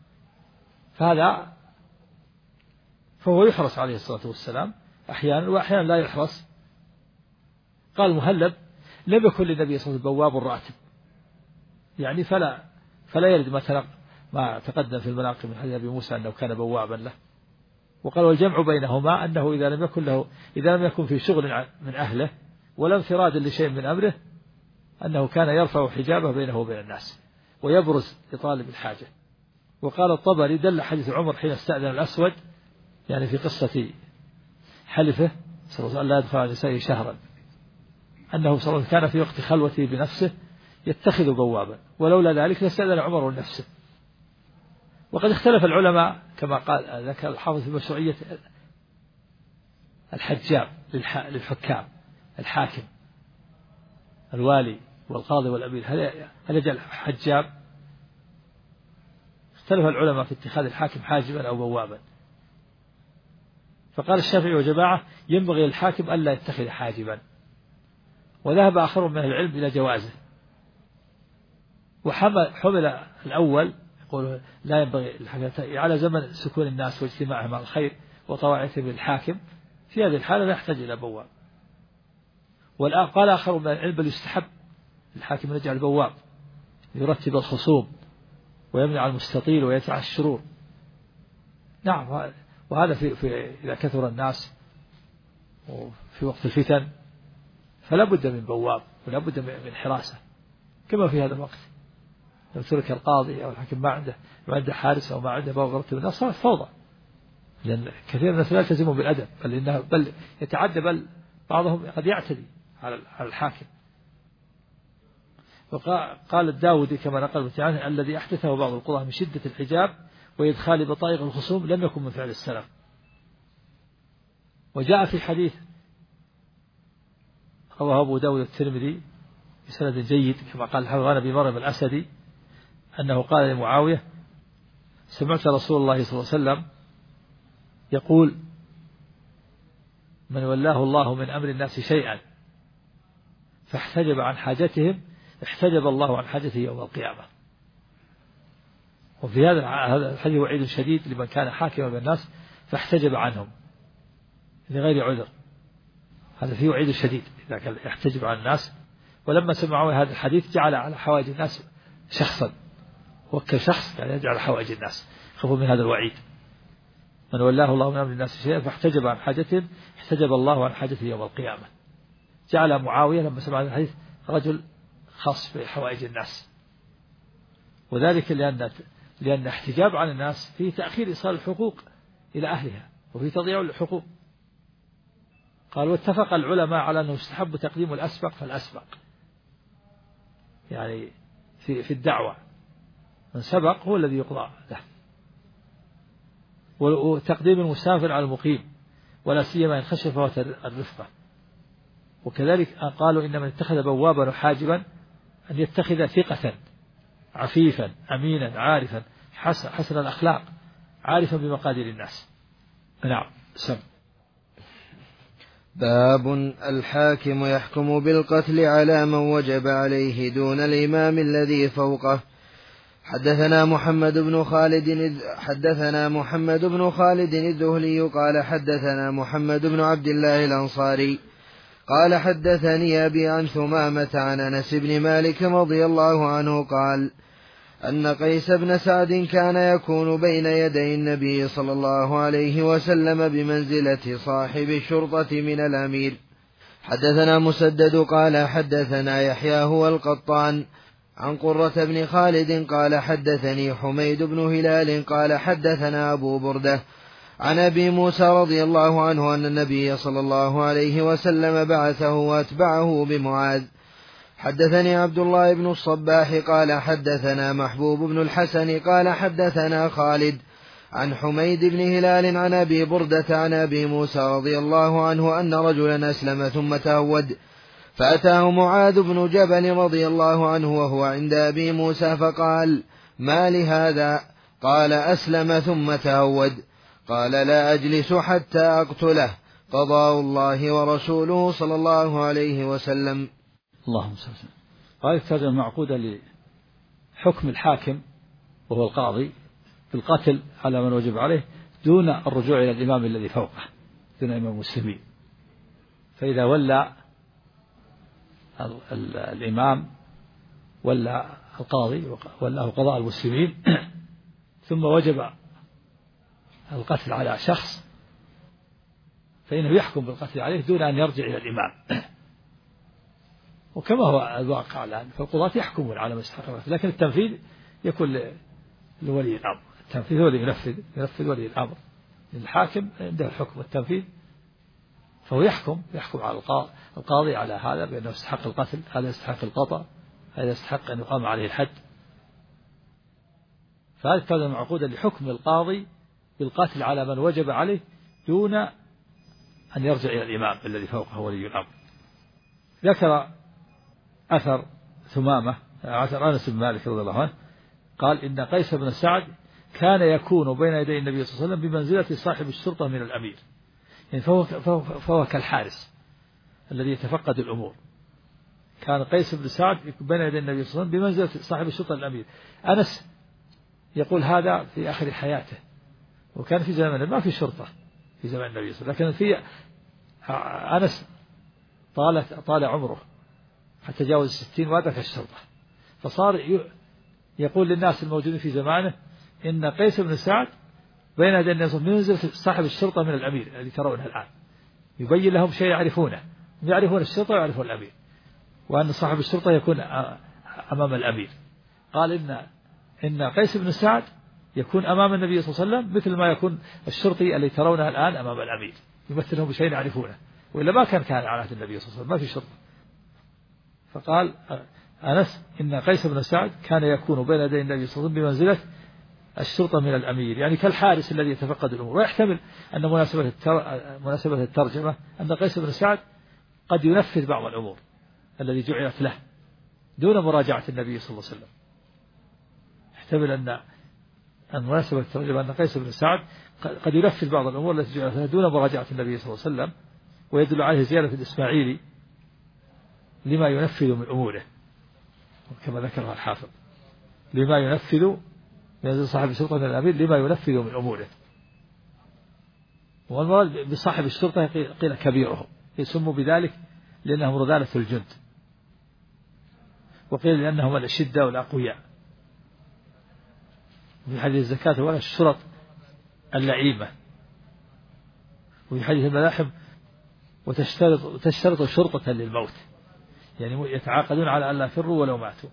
فهو يحرس عليه الصلاة والسلام أحيانا، وأحيانا لا يحرس. قال مهلب لم يكن للنبي صلى الله عليه وسلم بواب راتب، يعني فلا يرد ما تقدم في المناقب من حديث أبي موسى أنه كان بوابا له. وقال والجمع بينهما أنه إذا لم يكن في شغل من أهله ولا انفراد لشيء من أمره، أنه كان يرفع حجابه بينه وبين الناس ويبرز لطالب الحاجة. وقال الطبري دل حديث عمر حين استأذن الأسود، يعني في قصة حلفه صلى الله عليه وسلم لا يدخل على نسائه شهرا، أنه صلى الله عليه وسلم كان في وقت خلوته بنفسه يتخذ بوابا، ولولا ذلك لاستأذن عمر لنفسه. وقد اختلف العلماء كما قال ذكر الحافظ في مشروعية الحجاب للحكام، الحاكم الوالي والقاضي والأمير، هل يجعل حجاب؟ اختلف العلماء في اتخاذ الحاكم حاجبا أو بوابا. فقال الشافعي وجماعة ينبغي للحاكم ألا يتخذ حاجبا، وذهب آخر من العلم إلى جوازه. وحمل الأول يقول لا ينبغي على زمن سكون الناس واجتماعهم على الخير وطواعيتهم للحاكم، في هذه الحالة لا يحتاج إلى بواب. والآن قال آخر من العلم بل يستحب الحاكم أن يجعل بواب يرتب الخصوم ويمنع المستطيل ويدفع الشرور. نعم، وهذا إذا كثر الناس وفي وقت الفتن فلا بد من بواب ولا بد من حراسة، كما في هذا الوقت لو ترك القاضي أو الحاكم ما عنده حارس أو ما عنده بواب يرتب الناس صارت فوضى، لأن كثير من الناس لا يلتزمون بالأدب، بل يتعدى، بل بعضهم قد يعتدي على الحاكم. وقال الداودي كما نقل عنه الذي أحدثه بعض القضاة من شدة الحجاب وإدخال بطائق الخصوم لم يكن من فعل السلف. وجاء في حديث رواه أبو داود الترمذي بسند جيد كما قال عن أبي مريم الأسدي أنه قال لمعاوية سمعت رسول الله صلى الله عليه وسلم يقول من ولاه الله من أمر الناس شيئا فاحتجب عن حاجتهم احتجب الله عن حاجته يوم القيامة. وفي هذا الحديث وعيد شديد لمن كان حاكما بين الناس فاحتجب عنهم لغير عذر، هذا فيه وعيد شديد إذا كان يحتجب عن الناس. ولما سمعوا هذا الحديث جعل على حوائج الناس شخصا، وكل شخص يعني يجعل حوائج الناس، خفوا من هذا الوعيد. من ولاه الله من أمر الناس شيئا فاحتجب عن حاجتهم احتجب الله عن حاجته يوم القيامة. جعل معاوية لما سمع هذا الحديث رجل خاص بحوائج الناس، وذلك لأن احتجاب عن الناس فيه تأخير إيصال الحقوق إلى أهلها وفيه تضييع الحقوق. قال واتفق العلماء على أنه يستحب تقديم الأسبق فالأسبق، يعني في الدعوة من سبق هو الذي يقضى له، وتقديم المسافر على المقيم ولا سيما إن خشي فوات الرفقة. وكذلك قالوا إن من اتخذ بوابا وحاجبا أن يتخذ ثقة عفيفا أمينا عارفا حسن الأخلاق عارفا بمقادير الناس. نعم. سم. باب الحاكم يحكم بالقتل على من وجب عليه دون الإمام الذي فوقه. حدثنا محمد بن خالد الذهلي قال حدثنا محمد بن عبد الله الأنصاري قال حدثني أبي عن ثمامة عن أنس بن مالك رضي الله عنه قال أن قيس بن سعد كان يكون بين يدي النبي صلى الله عليه وسلم بمنزلة صاحب الشرطة من الأمير. حدثنا مسدد قال حدثنا يحيى هو القطان عن قرة بن خالد قال حدثني حميد بن هلال قال حدثنا أبو بردة عن أبي موسى رضي الله عنه أن النبي صلى الله عليه وسلم بعثه وأتبعه بمعاذ. حدثني عبد الله بن الصباح قال حدثنا محبوب بن الحسن قال حدثنا خالد عن حميد بن هلال عن أبي بردة عن أبي موسى رضي الله عنه أن رجلا أسلم ثم تهود، فأتاه معاذ بن جبل رضي الله عنه وهو عند أبي موسى فقال ما لهذا؟ قال أسلم ثم تهود. قال لا أجلس حتى أقتله، قضاء الله ورسوله صلى الله عليه وسلم. اللهم صل وسلم. هذه الترجمة معقودة لحكم الحاكم وهو القاضي بالقتل على من وجب عليه دون الرجوع إلى الإمام الذي فوقه، دون إمام المسلمين. فإذا ولى الإمام ولا القاضي ولا قضاء المسلمين ثم وجب القتل على شخص فإنه يحكم بالقتل عليه دون أن يرجع إلى الإمام، وكما هو الواقع الآن فالقضاة يحكمون على ما يستحق القتل، لكن التنفيذ يكون لولي الأمر. التنفيذ هو اللي ينفذ ولي الأمر. الحاكم عنده الحكم والتنفيذ، فهو يحكم على القاضي على هذا بأنه يستحق القتل، هذا يستحق القطع، هذا يستحق أن يقام عليه الحد. فهذه الترجمة معقودة لحكم القاضي بالقتل على من وجب عليه دون أن يرجع إلى الإمام الذي فوقه ولي الأمر. ذكر أثر ثمامة أثر أنس بن مالك رضي الله عنه قال إن قيس بن سعد كان يكون بين يدي النبي صلى الله عليه وسلم بمنزلة صاحب الشرطة من الأمير، يعني فهو كالحارس الذي يتفقد الأمور. كان قيس بن سعد بين يدي النبي صلى الله عليه وسلم بمنزلة صاحب الشرطة الأمير. أنس يقول هذا في آخر حياته، وكان في زمانه ما في شرطة في زمان النبي صلى الله عليه وسلم، لكن في أنس طال عمره حتى جاوز 60 وأدرك الشرطة، فصار يقول للناس الموجودين في زمانه إن قيس بن سعد بين يدي النبي صلى الله عليه وسلم بمنزلة صاحب الشرطة من الأمير الذي ترونه الآن. يبين لهم شيء يعرفونه، يعرفون الشرطة ويعرفون الأمير، وأن صاحب الشرطة يكون أمام الأمير. قال إن قيس بن سعد يكون أمام النبي صلى الله عليه وسلم مثل ما يكون الشرطي الذي ترونه الآن أمام الأمير، يمثلهم بشيء يعرفونه، وإلا ما كان على عهد النبي صلى الله عليه وسلم ما في شرطة. فقال أنس إن قيس بن سعد كان يكون بين يدي النبي صلى الله عليه وسلم بمنزلة الشرطة من الأمير، يعني كالحارس الذي يتفقد الأمور. ويحتمل أن مناسبة الترجمة أن قيس بن سعد قد ينفذ بعض الأمور الذي جعلت له دون مراجعة النبي صلى الله عليه وسلم. يحتمل أن مناسبة الترجمة أن قيس بن سعد قد ينفذ بعض الأمور التي جعلت له دون مراجعة النبي صلى الله عليه وسلم. ويدل عليه زيادة الإسماعيلي لما ينفذ من أموره، كما ذكرها الحافظ، لما ينفذ من صاحب الشرطة الأمير لما ينفذ من أموره. والمراد بصاحب الشرطة قيل كبيرهم، يسموا بذلك لأنهم رذالة الجند، وقيل لأنهم الأشدة والأقوياء. في حديث الزكاة ولا الشرط اللعيمة، وفي حديث الملاحم وتشترط شرطة للموت، يعني يتعاقدون على أن لا يفروا ولو ماتوا.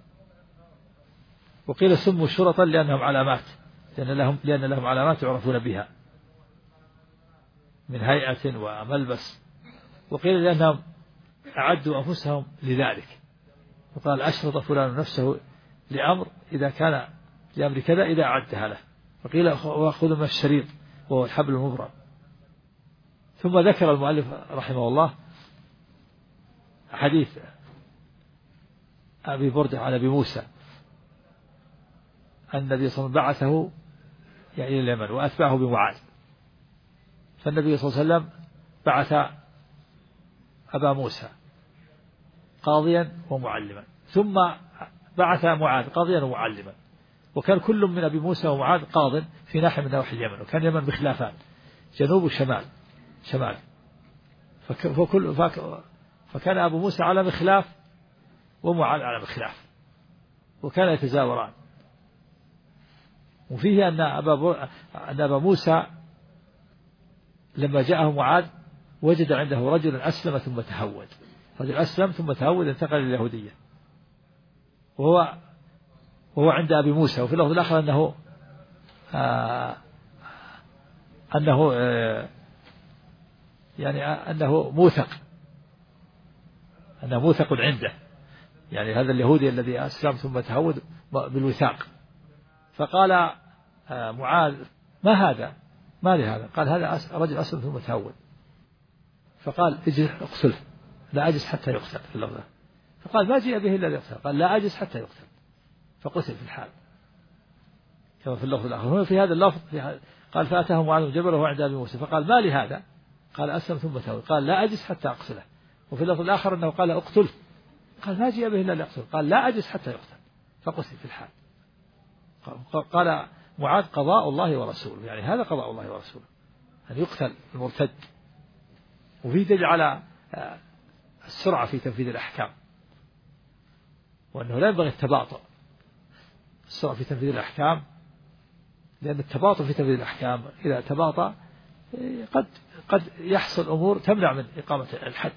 وقيل سموا شرطا لأنهم علامات، لأن لهم علامات يعرفون بها من هيئة وملبس. وقيل لأنهم أعدوا أنفسهم لذلك، وقال أشرط فلان نفسه لأمر إذا كان لأمر كذا إذا أعدها له. وقيل وأخذ من الشريط وهو الحبل المبرم. ثم ذكر المؤلف رحمه الله حديث أبي بردة عن أبي موسى أن النبي صلى الله عليه وسلم بعثه إلى اليمن وأتبعه بمعاذ، فالنبي صلى الله عليه وسلم بعث أبا موسى قاضيا ومعلما، ثم بعث معاذ قاضيا ومعلما، وكان كل من أبي موسى ومعاذ قاض في ناحية من نواحي اليمن، وكان اليمن بخلافان جنوب وشمال فكان أبو موسى على مخلاف ومعاذ على مخلاف، وكان يتزاوران. وفيه أن أبا موسى لما جاءه معاذ وجد عنده رجل أسلم ثم تهود، رجل أسلم ثم تهود انتقل إلى اليهودية، وهو عند أبي موسى. وفي اللفظ الآخر أنه موثق عنده، يعني هذا اليهودي الذي أسلم ثم تهود بالوثاق. فقال معاذ ما هذا؟ ما لهذا؟ قال هذا رجل أسلم ثم تهود. فقال اجلس اقتله، لا أجلس حتى يقتل في اللفظ. فقال ما جاء به إلا ليقتل، قال لا أجلس حتى يقتل، فقتل في الحال كما في اللفظ الآخر. هنا في هذا اللفظ قال فأتاه معاذ بن جبل وهو عند أبي موسى فقال ما لهذا؟ قال أسلم ثم تهود، قال لا أجلس حتى أقتله. وفي اللفظ الآخر أنه قال اقتله، قال ما جاء به إلا ليقتل، قال لا أجلس حتى يقتل، فقتل في الحال. قال معاذ قضاء الله ورسوله، يعني هذا قضاء الله ورسوله أن يقتل المرتد. وفيه دليل على السرعة في تنفيذ الأحكام، وأنه لا ينبغي التباطؤ، السرعة في تنفيذ الأحكام، لأن التباطؤ في تنفيذ الأحكام إذا تباطأ قد يحصل أمور تمنع من إقامة الحد،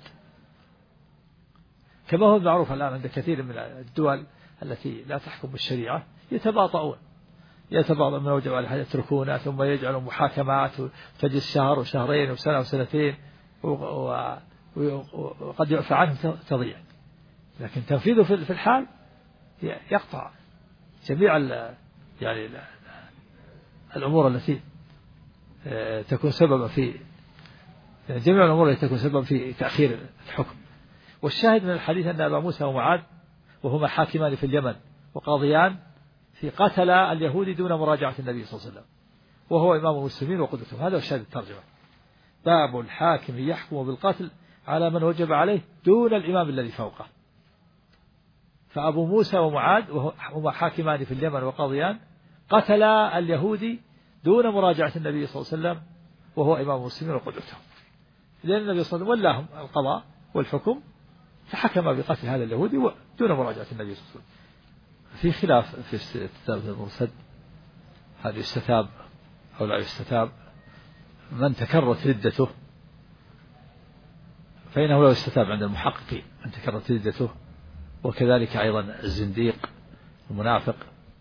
كما هو المعروف الآن عند كثير من الدول التي لا تحكم بالشريعة يتباطؤون من وجب على يتركونها ثم يجعلوا محاكمات وتجلس شهر وشهرين وسنة وسنتين وقد يعفى عنهم تضيع. لكن تنفيذه في الحال يقطع جميع يعني الأمور التي تكون سببا في جميع الأمور التي تكون سببا في تأخير الحكم. والشاهد من الحديث أن أبا موسى ومعاذ وهما حاكمان في اليمن وقاضيان في قتل اليهود دون مراجعة النبي صلى الله عليه وسلم، وهو إمام المسلمين وقدوتهم. هذا هو الشاهد الترجمة. باب الحاكم يحكم بالقتل على من وجب عليه دون الإمام الذي فوقه. فأبو موسى ومعاذ وهما حاكمان في اليمن وقاضيان قتل اليهودي دون مراجعة النبي صلى الله عليه وسلم وهو إمام المسلمين وقدوتهم، لأن النبي صلى الله عليه وسلم ولاهم القضاء والحكم، فحكم بقتل هذا اليهودي دون مراجعة النبي صلى الله عليه وسلم. في خلاف في استتاب المرتد، هل يستتاب أو لا يستتاب؟ من تكررت ردته فإنه لا يستتاب عند المحققين، من تكررت ردته، وكذلك أيضا الزنديق المنافق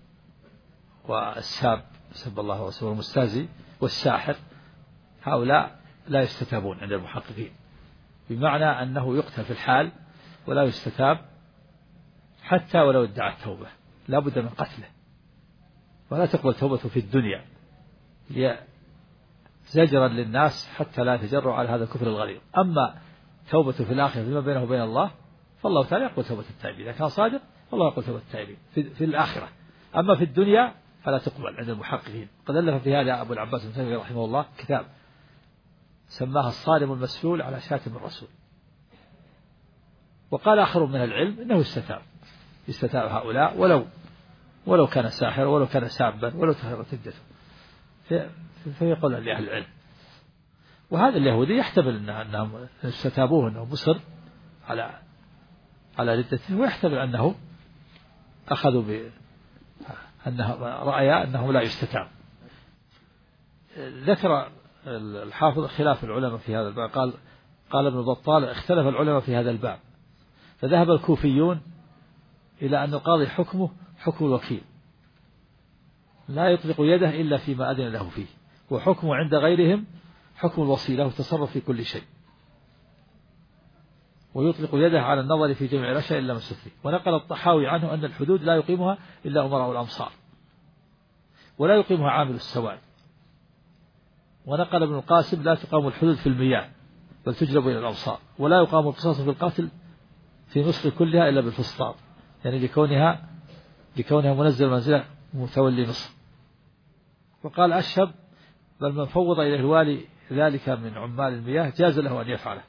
والساب سب الله ورسوله المستهزئ والساحر، هؤلاء لا يستتابون عند المحققين، بمعنى أنه يقتل في الحال ولا يستتاب حتى ولو ادعى التوبة، لا بد من قتله، ولا تقبل توبته في الدنيا زجرا للناس حتى لا يتجرؤوا على هذا الكفر الغليظ. أما توبته في الآخرة فيما بينه وبين الله فالله تعالى يقبل توبة التائبين، إذا كان صادق فالله يقبل توبة التائبين في الآخرة. أما في الدنيا فلا تقبل عند المحققين. قد ألف في هذا أبو العباس بن تيمية رحمه الله كتاب سماها الصارم المسلول على شاتم الرسول، وقال آخر من العلم إنه يستتاب هؤلاء ولو كان ساحرا ولو كان سابا ولو تخيرت ردته، فيقول لأهل العلم. وهذا اليهودي يحتمل أنهم استتابوه أنه مصر على ردته، ويحتمل أنه أخذوا أنه رأي أنه لا يستتاب. ذكر الحافظ خلاف العلماء في هذا الباب. قال ابن بطال اختلف العلماء في هذا الباب، فذهب الكوفيون إلى أن القاضي حكمه حكم الوكيل، لا يطلق يده إلا فيما أذن له فيه، وحكمه عند غيرهم حكم الوصي له التصرف في كل شيء، ويطلق يده على النظر في جميع الأشياء إلا ما استثني. ونقل الطحاوي عنه أن الحدود لا يقيمها إلا أمراء الأمصار، ولا يقيمها عامل السواد. ونقل ابن القاسم لا تقام الحدود في المياه بل تجلب إلى الأمصار، ولا يقام القصاص في القتل في مصر كلها إلا بالفسطاط، يعني لكونها منزل منزلة متولي مصر. وقال أشهب بل من فوض إلى الوالي ذلك من عمال المياه جاز له أن يفعله.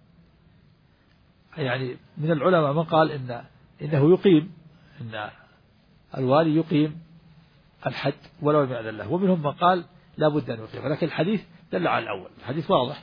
يعني من العلماء من قال إنه يقيم، إن الوالي يقيم الحد ولو لم يأذن له، ومنهم من قال لا بد أن يقيم. لكن الحديث دل على الأول، الحديث واضح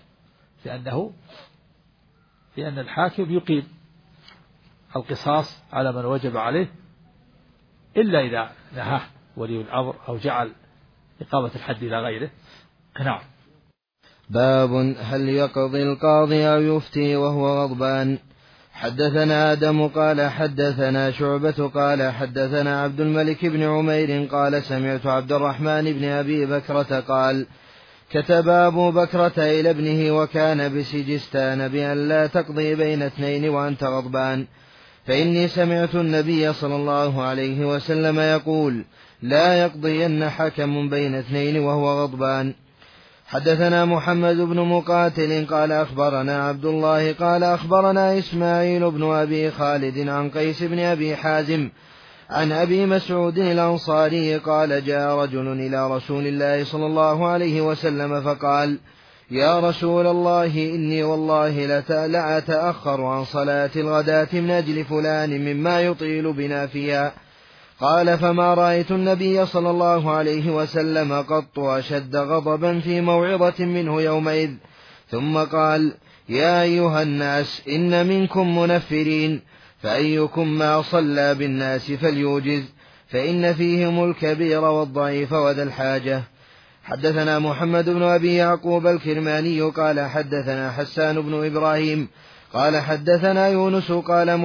في أن الحاكم يقيم القصاص على من وجب عليه، إلا إذا نهاه ولي الأمر أو جعل إقامة الحد إلى غيره. نعم. باب هل يقضي القاضي أو يفتي وهو غضبان؟ حدثنا آدم قال حدثنا شعبة قال حدثنا عبد الملك بن عمير قال سمعت عبد الرحمن بن أبي بكرة قال كتب أبو بكرة إلى ابنه وكان بسجستان بأن لا تقضي بين اثنين وأنت غضبان، فإني سمعت النبي صلى الله عليه وسلم يقول لا يقضين حكم بين اثنين وهو غضبان. حدثنا محمد بن مقاتل قال أخبرنا عبد الله قال أخبرنا إسماعيل بن أبي خالد عن قيس بن أبي حازم عن أبي مسعود الأنصاري قال جاء رجل إلى رسول الله صلى الله عليه وسلم فقال يا رسول الله إني والله لأتأخر عن صلاة الغداة من أجل فلان مما يطيل بنا فيها. قال فما رأيت النبي صلى الله عليه وسلم قط أشد غضبا في موعظة منه يومئذ. ثم قال يا أيها الناس إن منكم منفرين، فأيكم ما صلى بالناس فليوجز، فإن فيهم الكبير والضعيف وذا الحاجة. حدثنا محمد بن أبي يعقوب الكرماني قال حدثنا حسان بن إبراهيم قال حدثنا يونس قال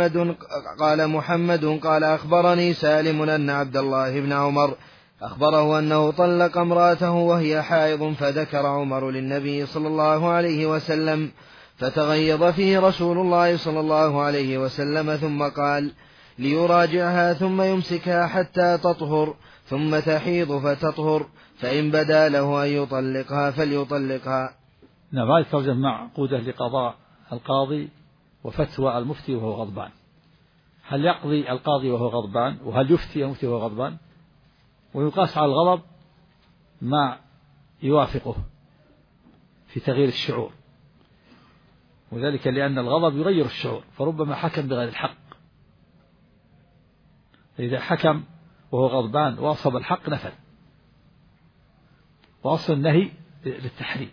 محمد قال أخبرني سالم أن عبد الله بن عمر أخبره أنه طلق امرأته وهي حائض، فذكر عمر للنبي صلى الله عليه وسلم فتغيظ فيه رسول الله صلى الله عليه وسلم، ثم قال ليراجعها ثم يمسكها حتى تطهر ثم تحيض فتطهر، فإن بدا له أن يطلقها فليطلقها. نعم. هذه الترجمة معقودة لقضاء القاضي وفتوى المفتي وهو غضبان. هل يقضي القاضي وهو غضبان، وهل يفتي المفتي وهو غضبان؟ ويقاس على الغضب ما يوافقه في تغيير الشعور، وذلك لأن الغضب يغير الشعور، فربما حكم بغير الحق. إذا حكم وهو غضبان واصب الحق نفذ، وأصل النهي للتحريم،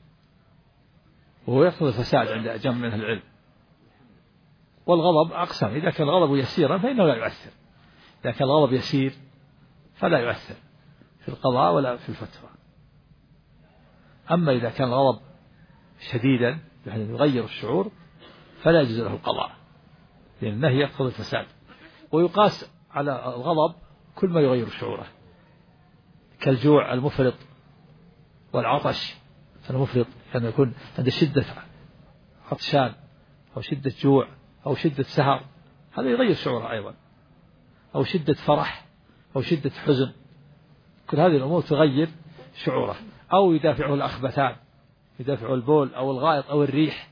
وهو يقتضي الفساد عند جمع من العلم. والغضب أقسم، إذا كان الغضب يسيرا فإنه لا يؤثر، إذا كان الغضب يسير فلا يؤثر في القضاء ولا في الفتوى. أما إذا كان الغضب شديدا بحيث يغير الشعور فلا يجوز له القضاء، لأن النهي يقتضي الفساد. ويقاس على الغضب كل ما يغير شعوره، كالجوع المفرط والعطش المفرط، كان يكون عند شدة عطشان أو شدة جوع أو شدة سهر، هذا يغير شعوره أيضا، أو شدة فرح أو شدة حزن، كل هذه الأمور تغير شعوره. أو يدافعه الأخبثان، يدافع البول أو الغائط أو الريح،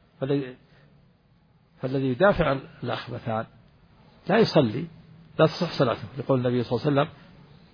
فالذي يدافع الأخبثان لا يصلي، لا تصح صلاته، يقول النبي صلى الله عليه وسلم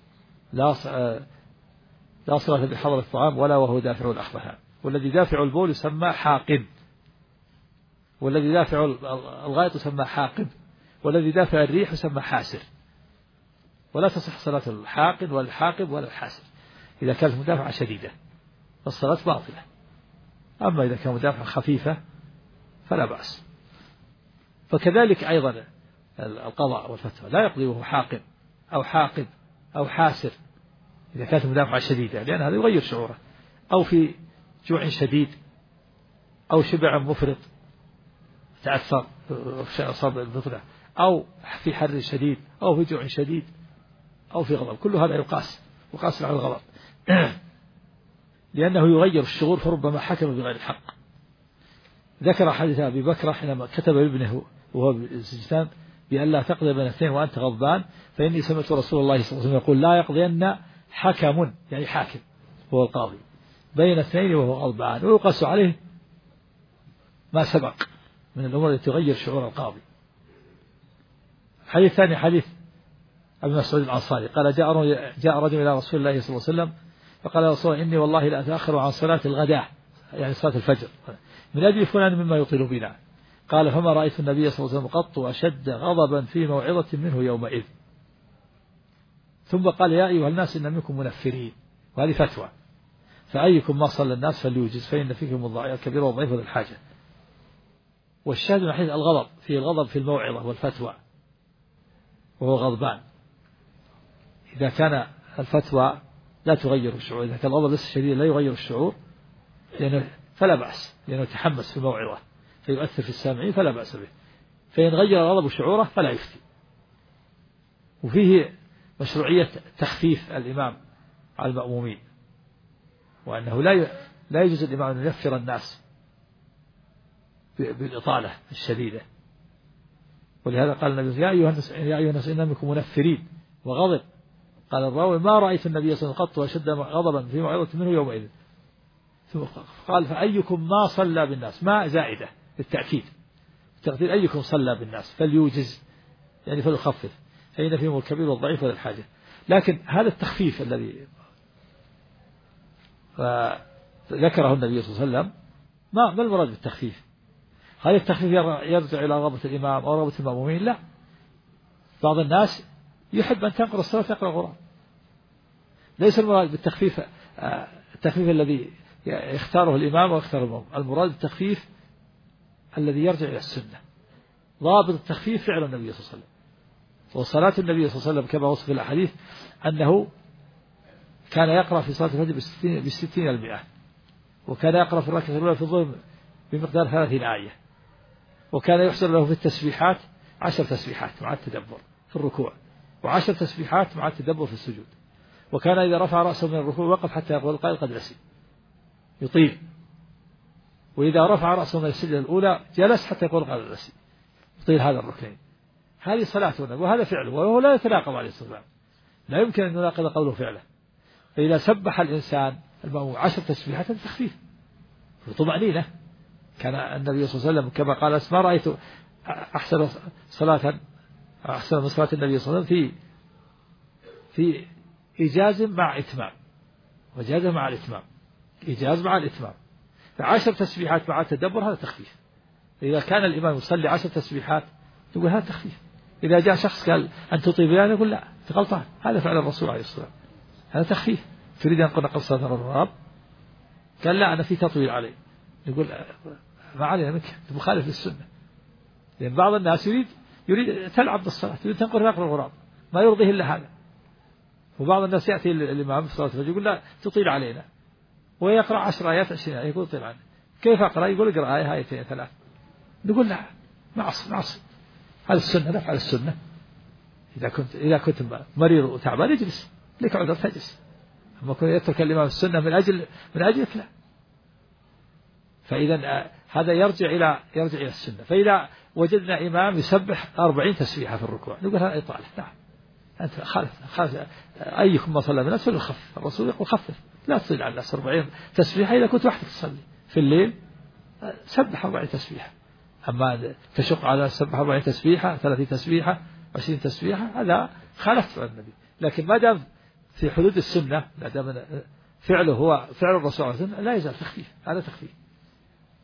لا صلاة بحضرة الطعام ولا وهو دافع الأخبثان. والذي دافع البول يسمى حاقد، والذي يدافع الغائط يسمى حاقب، والذي يدافع الريح يسمى حاسر. ولا تصح صلاة الحاقد ولا الحاقب ولا الحاسر إذا كانت مدافعة شديدة، فالصلاة باطلة. أما إذا كان مدافعة خفيفة فلا بأس. فكذلك أيضا القضاء والفتوى لا يقضي وهو حاقب أو حاقب أو حاسر إذا كانت مدافعة شديدة، لأن هذا يغير شعوره، أو في جوع شديد أو شبع مفرط تعثر أصاب البطنة، أو في حر شديد أو في جوع شديد أو في غضب. كل هذا يقاس على الغضب لأنه يغير الشعور، فربما حكم بغير الحق. ذكر حديث أبي بكر حينما كتب لابنه وهو بالسجن بأن لا تقضي بين اثنين وأنت غضبان، فإني سمعت رسول الله صلى الله عليه وسلم يقول لا يقضين حكم، يعني حاكم هو القاضي، بين اثنين وهو غضبان، ويقاس عليه ما سبق من الأمور التي تغير شعور القاضي. حديث ثاني حديث أبي مسعود الأنصاري قال جاء رجل إلى رسول الله صلى الله عليه وسلم فقال يا رسول الله إني والله لا أتأخر عن صلاة الغداء، يعني صلاة الفجر، من أجل فلان مما يطيل بنا. قال فما رأيت النبي صلى الله عليه وسلم قط أشد غضبا في موعظة منه يومئذ. ثم قال يا أيها الناس إن منكم منفرين، وهذه فتوى، فأيكم ما صلى الناس فليوجز، فإن فيكم الكبير والضعيف وذي الحاجة. والشاهد من حيث الغضب، فيه الغضب في الموعظة والفتوى وهو غضبان. إذا كان الفتوى لا تغير الشعور، إذا كان الغضب ليس شديد لا يغير الشعور فلا بأس، لأنه تحمس في الموعظة فيؤثر في السامعين فلا بأس به. فإن غير الغضب شعوره فلا يفتي. وفيه مشروعية تخفيف الإمام على المأمومين، وأنه لا يجوز الإمام أن ينفر الناس بالإطالة الشديدة. ولهذا قال النبي يا أيها الناس إن منكم منفرين، وغضب. قال الراوي ما رأيت النبي صلى الله عليه وسلم قط وأشد غضبا في موعظة منه يومئذ. ثم قال فأيكم ما صلى بالناس، ما زائدة للتأكيد، التقدير أيكم صلى بالناس فليوجز، يعني فليخفف، فإن فيهم الكبير والضعيف وذي الحاجة. لكن هذا التخفيف الذي ذكره النبي صلى الله عليه وسلم ما المراد بالتخفيف؟ هل التخفيف يرجع إلى رغبة الإمام أو رغبة المأمومين؟ لا. بعض الناس يحب أن تنقر الصلاة تقرأ القرآن، ليس المراد بالتخفيف التخفيف الذي يختاره الإمام واختار المأموم. المراد بالتخفيف الذي يرجع إلى السنة. ضابط التخفيف فعل النبي صلى الله عليه وسلم، وصلاة النبي صلى الله عليه وسلم كما وصف في الأحاديث أنه كان يقرأ في صلاة الفجر بالستين المئة، وكان يقرأ في الركعة الأولى في الظهر بمقدار 30 آية، وكان يحسن له في التسبيحات 10 تسبيحات مع التدبر في الركوع، و10 تسبيحات مع التدبر في السجود. وكان إذا رفع رأسه من الركوع وقف حتى يقول القائل قد نسي، يطيل. وإذا رفع رأسه من السجدة الأولى جلس حتى يقول قد نسي، يطيل هذا الركنين. هذه صلاته وهذا فعله، وهو لا يتناقض عليه الصلاة والسلام، لا يمكن أن يناقض قوله فعله. فإذا سبح الإنسان المأموم 10 تسبيحات تخفيف وطمأنينة. كان النبي صلى الله عليه وسلم كما قال ما رأيت أحسن صلاة أحسن من صلاة النبي صلى الله عليه وسلم في إيجاز مع إتمام، وجاز مع الإتمام، إيجاز مع الإتمام. ف10 تسبيحات مع التدبر هذا تخفيف. إذا كان الإمام يصلي 10 تسبيحات يقول هذا تخفيف. إذا جاء شخص قال أن تطيب بيان يقول لا أنت غلطان، هذا فعل الرسول عليه الصلاة والسلام، هذا تخفيف. تريد أن نقول صلاة الرغاب؟ قال لا أنا في تطويل عليه، يقول ما علينا منك، أنت مخالف للسنة. لأن بعض الناس يريد تلعب بالصلاة، يريد تنقل نقل الغراب، ما يرضيه إلا هذا. وبعض الناس يأتي الإمام في صلاة الفجر يقول لا تطيل علينا، ويقرأ 10 آيات 20 آية، يقول طيب عنه كيف أقرأ؟ يقول اقرأ آية آيتين 3. نقول لا معص هذا السنة، نفعل السنة. إذا كنت مريض وتعبان اجلس، لك عذر تجلس. أما كنت يترك الإمام السنة من أجلك لا. فإذا هذا يرجع إلى السنة. فإذا وجدنا إمام يسبح 40 تسبيحة في الركوع نقول هذا إطالة. نعم أنت خالف أيكم ما صلى بالناس فليخفف. الرسول يقول خفف، لا تصل على الناس 40 تسبيحة. إذا كنت وحدك تصلي في الليل سبح 40 تسبيحة. أما تشق على سبح 40 تسبيحة 30 تسبيحة 20 تسبيحة هذا خالفت عن النبي. لكن ما دام في حدود السنة، ما دام فعله هو فعل الرسول صلى الله عليه وسلم لا يزال تخفيف، هذا تخفيف.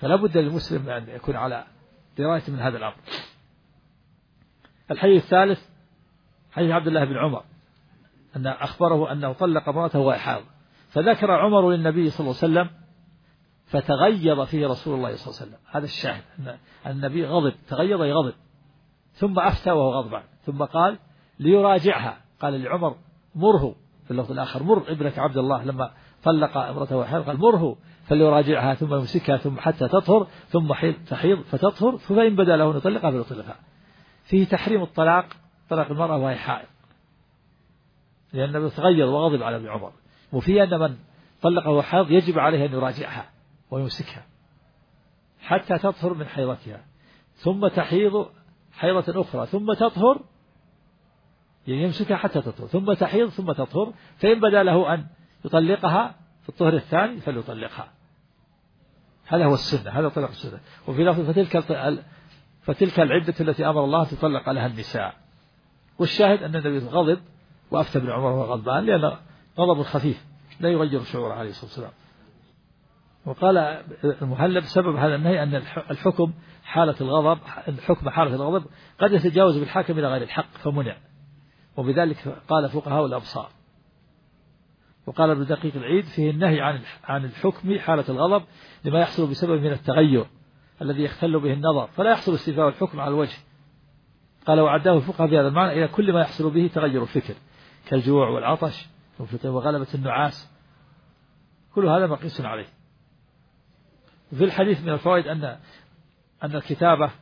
فلا بد للمسلم أن يكون على دراية من هذا الأمر. الحديث الثالث حديث عبد الله بن عمر أن أخبره أنه طلق امرأته وهي حائض، فذكر عمر للنبي صلى الله عليه وسلم فتغيظ فيه رسول الله صلى الله عليه وسلم. هذا الشاهد أن النبي غضب، تغيظ يغضب، ثم أفتى وهو غضبان، ثم قال ليراجعها، قال لعمر مره، في اللفظ الآخر مر ابنك عبد الله لما طلق امرأته وهي حائض قال مره فليراجعها ثم يمسكها ثم حتى تطهر ثم تحيض فتطهر فإن بدا له أن يطلقها فليطلقها. فيه تحريم الطلاق، طلاق المرأة وهي حائض، لأن النبي تغير وغضب على ابن عمر، وفي أن من طلقه وهو حائض يجب عليه أن يراجعها ويمسكها حتى تطهر من حيضتها ثم تحيض حيضة أخرى ثم تطهر، يعني يمسكها حتى تطهر ثم تحيض ثم تطهر، فإن بدا له أن يطلقها في الطهر الثاني فليطلقها. هذا هو السنة، هذا طلاق السنة. وفي لفظ فتلك العدة التي أمر الله تطلق لها النساء. والشاهد أن النبي غضب وأفتى ابن عمر وهو غضبان، لأن غضب خفيف لا يغير شعوره عليه الصلاة والسلام. وقال المهلب سبب هذا النهي أن الحكم حالة الغضب، الحكم حالة الغضب قد يتجاوز بالحاكم إلى غير الحق فمنع، وبذلك قال فقهاء الأمصار. وقال ابن دقيق العيد فيه النهي عن الحكم حالة الغضب لما يحصل بسبب من التغير الذي يختل به النظر، فلا يحصل استيفاء الحكم على الوجه. قال وعداه الفقهاء بهذا المعنى إلى كل ما يحصل به تغير الفكر كالجوع والعطش وغلبة النعاس، كل هذا مقيس عليه. وفي الحديث من الفوائد أن الكتابة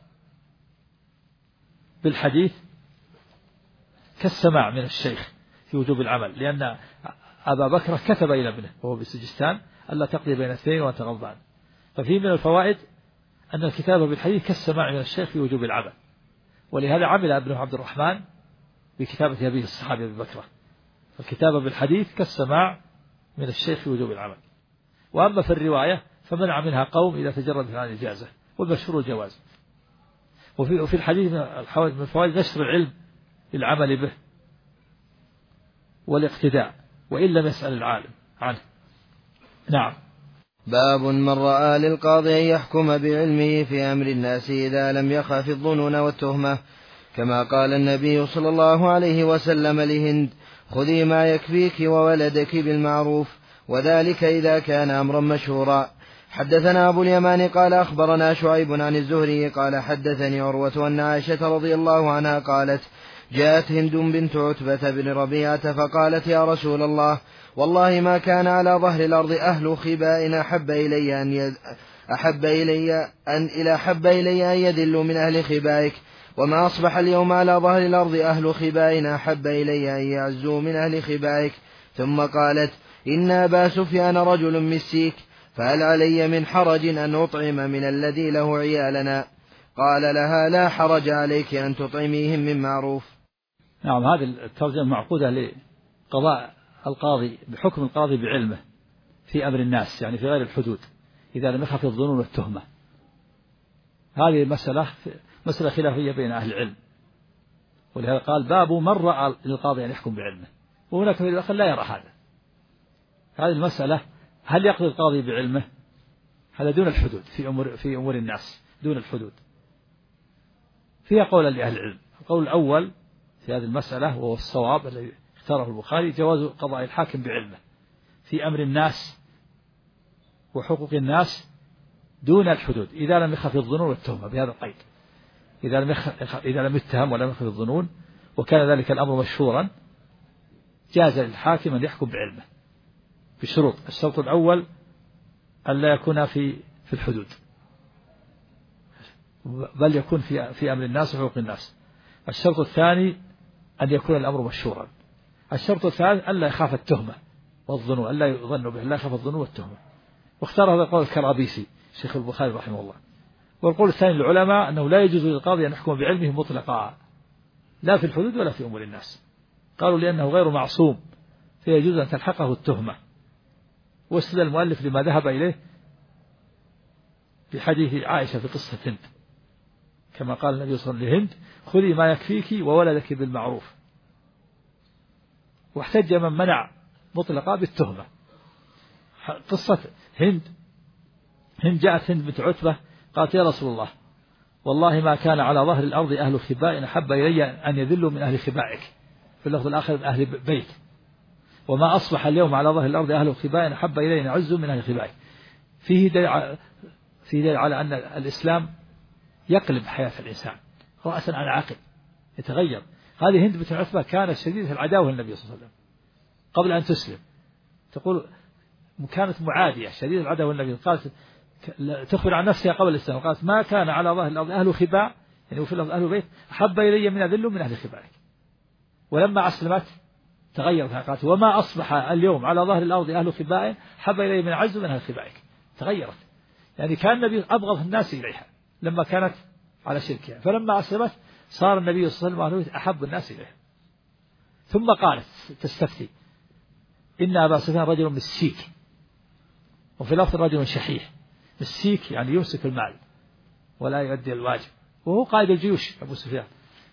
بالحديث كالسماع من الشيخ في وجوب العمل، لأن أبا بكر كتب إلى ابنه وهو بالسجستان ألا تقضي بين اثنين وأنت غضبان. ففيه من الفوائد أن الكتابة بالحديث كالسماع من الشيخ في وجوب العمل، ولهذا عمل ابن عبد الرحمن بكتابة أبيه الصحابي أبي بكر. فالكتابة بالحديث كالسماع من الشيخ في وجوب العمل. وأما في الرواية فمنع منها قوم إذا تجرد عن الإجازة، والمشهور الجواز. وفي الحديث من الفوائد نشر العلم للعمل به والاقتداء وإن لم يسأل العالم عنه. نعم. باب من رأى للقاضي أن يحكم بعلمه في أمر الناس إذا لم يخف الظنون والتهمة، كما قال النبي صلى الله عليه وسلم لهند خذي ما يكفيك وولدك بالمعروف، وذلك إذا كان أمرا مشهورا. حدثنا أبو اليمان قال أخبرنا شعيب عن الزهري قال حدثني عروة أن عائشة رضي الله عنها قالت جاءت هند بنت عتبة بن ربيعة فقالت يا رسول الله والله ما كان على ظهر الأرض أهل خباء أحب إلي أن يذلوا من أهل خبائك، وما أصبح اليوم على ظهر الأرض أهل خباء أحب إلي أن يعزوا من أهل خبائك. ثم قالت إن أبا سفيان رجل مسيك، فهل علي من حرج أن أطعم من الذي له عيالنا؟ قال لها لا حرج عليك أن تطعميهم من معروف. نعم. هذه الترجمة معقودة لقضاء القاضي بحكم القاضي بعلمه في أمر الناس، يعني في غير الحدود إذا لم يخف الظنون والتهمة. هذه مسألة خلافية بين أهل العلم، ولهذا قال باب من رأى للقاضي أن يحكم بعلمه، وهناك من الآخر لا يرى هذا. هذه المسألة هل يقضي القاضي بعلمه؟ هذا دون الحدود في أمور الناس دون الحدود. فيها قول لأهل العلم. القول الأول في هذه المسألة وهو الصواب الذي اختاره البخاري جواز قضاء الحاكم بعلمه في أمر الناس وحقوق الناس دون الحدود إذا لم يخف الظنون والتهمة، بهذا القيد. إذا لم يتهم ولم يخف الظنون وكان ذلك الأمر مشهورا جاز للحاكم أن يحكم بعلمه بشروط. الشرط الأول أن لا يكون في الحدود، بل يكون في أمر الناس وحقوق الناس. الشرط الثاني أن يكون الأمر مشهورا. الشرط الثالث أن لا يخاف التهمة والظنون، أن لا يظن به، لا يخاف الظنون والتهمة. واختار هذا القول الكرابيسي شيخ البخاري رحمه الله. والقول الثاني للعلماء أنه لا يجوز للقاضي أن يحكم بعلمه مطلقا لا في الحدود ولا في أمور الناس. قالوا لأنه غير معصوم فيجوز أن تلحقه التهمة. واستدل المؤلف لما ذهب إليه بحديث عائشة في قصة هند، كما قال النبي صلى الله عليه وسلم لهند خذي ما يكفيك وولدك بالمعروف. واحتج من منع مطلقا بالتهمة. قصة هند جاءت هند بنت عتبة قالت يا رسول الله والله ما كان على ظهر الأرض أهل خباء أحب إلي أن يذلوا من أهل خبائك، في اللفظ الآخر من أهل بيت، وما أصبح اليوم على ظهر الأرض أهل خباء أحب إلي أن يعزوا من أهل خبائك. فيه دليل على أن الإسلام يقلب حياة الإنسان رأسا على عقب، يتغير. هذه هند بنت عتبة كانت شديدة العداوة للنبي صلى الله عليه وسلم قبل أن تسلم، تقول كانت معادية شديدة العداوة للنبي، قالت تخبر عن نفسها قبل الإسلام، قالت ما كان على ظهر الأرض أهل خباء، يعني وفي الأرض أهل بيت أحب إلي من أذل من أهل خبائك. ولما أسلمت تغيرت، قالت وما أصبح اليوم على ظهر الأرض أهل خباء أحب إلي من عز من أهل خبائك. تغيرت، يعني كان النبي أبغض الناس إليها لما كانت على شركها، فلما أسلمت صار النبي صلى الله عليه وسلم أحب الناس إليها. ثم قالت تستفتي إن أبا سفيان رجل مسيك، وفي لفظ رجل شحيح. مسيك يعني يمسك المال ولا يؤدي الواجب، وهو قائد الجيوش أبو سفيان.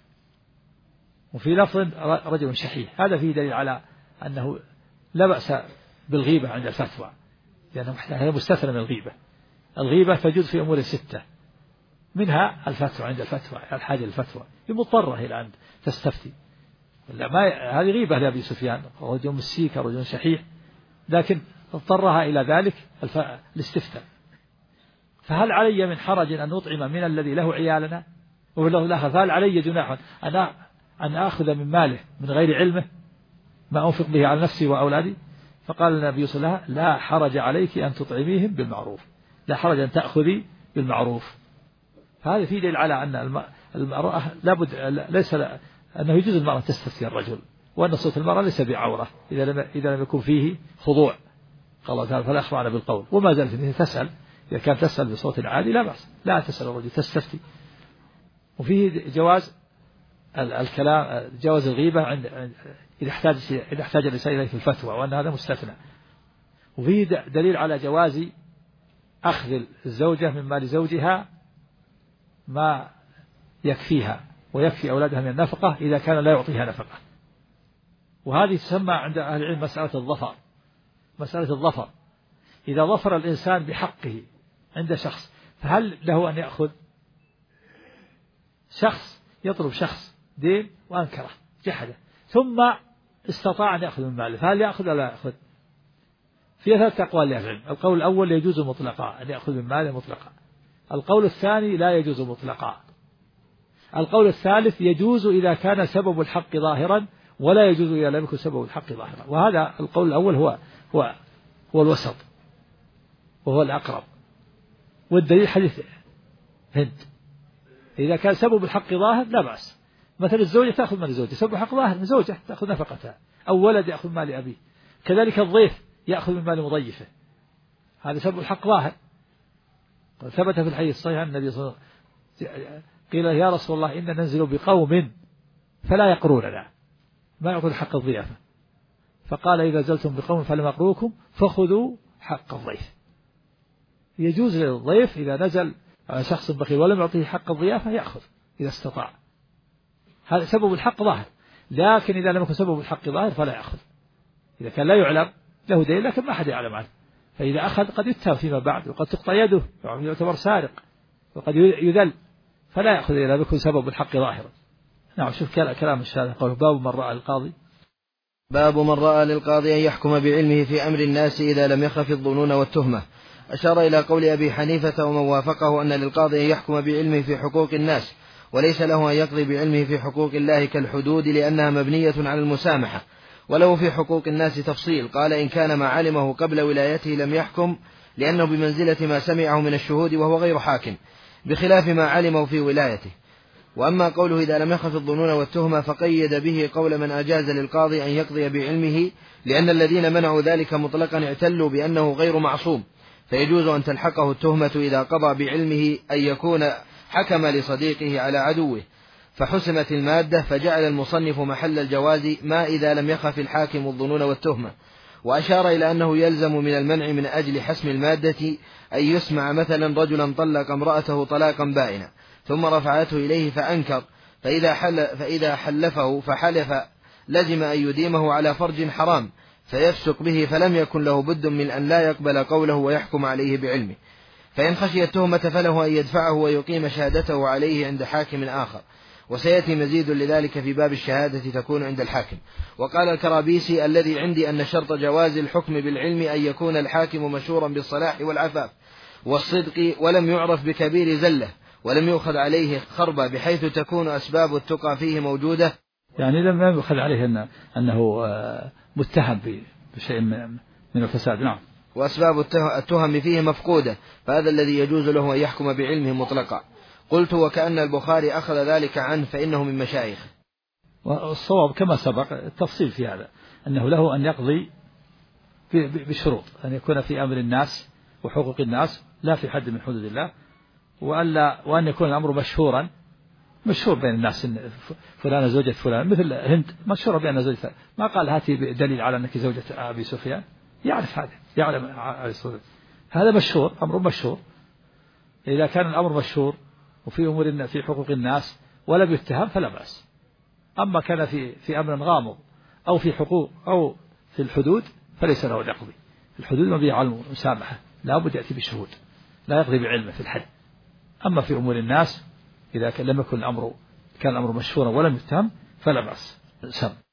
وفي لفظ رجل شحيح، هذا فيه دليل على أنه لا بأس بالغيبة عند الفتوى، لأنه هي مستثنى من الغيبة. الغيبة تجوز في أمور 6، منها الفتوى عند الفتوى، الحاجة للفتوى مضطرة إلى أن تستفتي، هذه غيبة لأبي سفيان، رجل مسيك رجل شحيح، لكن اضطرها إلى ذلك الاستفتاء. فهل علي من حرج أن نطعم من الذي له عيالنا؟ وله الآخر فهل علي جناح أن آخذ من ماله من غير علمه ما أنفق به على نفسي وأولادي؟ فقال النبي صلى الله عليه وسلم لا حرج عليك أن تطعميهم بالمعروف، لا حرج أن تأخذي بالمعروف. هذا فيه دليل على أن المرأة لابد ليس أنه يجوز المرأة تستفتي الرجل، وأن صوت المرأة ليس بعورة إذا لم يكن فيه خضوع. قال الله تعالى فلا يخضعن بالقول، وما زالت تسأل، إذا كانت تسأل بصوت عالي لا بأس، لا تسأل الرجل تستفتي. وفيه جواز الكلام، جواز الغيبة إذا احتاج الإنسان إليه في الفتوى، وأن هذا مستثنى. وفيه دليل على جواز أخذ الزوجة من مال زوجها ما يكفيها ويكفي أولادها من النفقة إذا كان لا يعطيها نفقة. وهذه تسمى عند أهل العلم مسألة الظفر. إذا ظفر الإنسان بحقه عند شخص، فهل له أن يأخذ؟ شخص يطلب شخص دين وأنكره جحده، ثم استطاع أن يأخذ من ماله، فهل يأخذ ولا يأخذ؟ في 3 أقوال للعلم. القول الأول يجوز مطلقا أن يأخذ من ماله مطلقا. القول الثاني لا يجوز مطلقا. القول الثالث يجوز إذا كان سبب الحق ظاهرا، ولا يجوز إذا لم يكن سبب الحق ظاهرا. وهذا القول الأول هو الوسط وهو الأقرب. والدليل حديث هند، إذا كان سبب الحق ظاهر لا بأس. مثل الزوجة تأخذ مال الزوجة، سبب الحق ظاهر، زوجة تأخذ نفقتها، أو ولد يأخذ مال أبيه. كذلك الضيف يأخذ من مال مضيفه، هذا سبب الحق ظاهر. ثبت في الحديث الصحيح عن النبي صلى الله عليه وسلم قيل يا رسول الله إن ننزل بقوم فلا يقروننا، ما يعطون حق الضيافة، فقال إذا نزلتم بقوم فلم يقروكم فخذوا حق الضيف. يجوز للضيف إذا نزل على شخص بخيل ولم يعطيه حق الضيافة يأخذ إذا استطاع، هذا سبب الحق ظاهر. لكن إذا لم يكن سبب الحق ظاهر فلا يأخذ، إذا كان لا يعلم له دين لكن ما أحد يعلم عنه، فإذا أخذ قد يتهم فيما بعد، وقد تقطع يده يعتبر سارق، وقد يذل، فلا يأخذ إذا لم يكن سبب الحق ظاهرا. نعم. شوف كلام الشارع قال باب من رأى القاضي، باب من رأى للقاضي أن يحكم بعلمه في أمر الناس إذا لم يخف الظنون والتهمة. أشار إلى قول أبي حنيفة ومن وافقه أن للقاضي أن يحكم بعلمه في حقوق الناس، وليس له أن يقضي بعلمه في حقوق الله كالحدود لأنها مبنية على المسامحة. وله في حقوق الناس تفصيل، قال إن كان ما علمه قبل ولايته لم يحكم لأنه بمنزلة ما سمعه من الشهود وهو غير حاكم، بخلاف ما علمه في ولايته. وأما قوله إذا لم يخف الظنون والتهمة فقيد به قول من أجاز للقاضي أن يقضي بعلمه، لأن الذين منعوا ذلك مطلقا اعتلوا بأنه غير معصوم، فيجوز أن تلحقه التهمة إذا قضى بعلمه أن يكون حكم لصديقه على عدوه، فحسمت المادة، فجعل المصنف محل الجواز ما إذا لم يخف الحاكم الظنون والتهمة. وأشار إلى أنه يلزم من المنع من أجل حسم المادة أن يسمع مثلا رجلا طلق امرأته طلاقا بائنا ثم رفعته إليه فأنكر، فإذا حلفه فحلف لزم أن يديمه على فرج حرام فيفسق به، فلم يكن له بد من أن لا يقبل قوله ويحكم عليه بعلمه. فإن خشي التهمة فله أن يدفعه ويقيم شهادته عليه عند حاكم آخر، وسيأتي مزيد لذلك في باب الشهادة تكون عند الحاكم. وقال الكرابيسي: الذي عندي أن شرط جواز الحكم بالعلم أن يكون الحاكم مشهورا بالصلاح والعفاف والصدق، ولم يعرف بكبير زلة، ولم يؤخذ عليه خربة، بحيث تكون أسباب التقى فيه موجودة. يعني لم يؤخذ عليه أنه متهم بشيء من الفساد. نعم. وأسباب التهم فيه مفقودة، فهذا الذي يجوز له أن يحكم بعلمه مطلقا. قلت: وكأن البخاري أخذ ذلك عنه فإنه من مشايخه. والصواب كما سبق التفصيل في هذا، أنه له أن يقضي بشروط، أن يكون في أمر الناس وحقوق الناس لا في حد من حدود الله، وأن يكون الأمر مشهور بين الناس، إن فلانة زوجة فلان، مثل هند مشهورة بأن زوجة، ما قال هاتي دليل على أنك زوجة أبي سفيان، يعرف هذا، يعلم هذا مشهور، أمر مشهور. إذا كان الأمر مشهور وفي أمور في حقوق الناس ولم يتهم فلا بأس. أما كان في أمر غامض أو في حقوق أو في الحدود فليس له أن يقضي. الحدود مبنية على المسامحة، لا بد يأتي بشهود، لا يقضي بعلمه في الحد. أما في أمور الناس إذا لم يكن كان الأمر مشهورا ولم يتهم فلا بأس.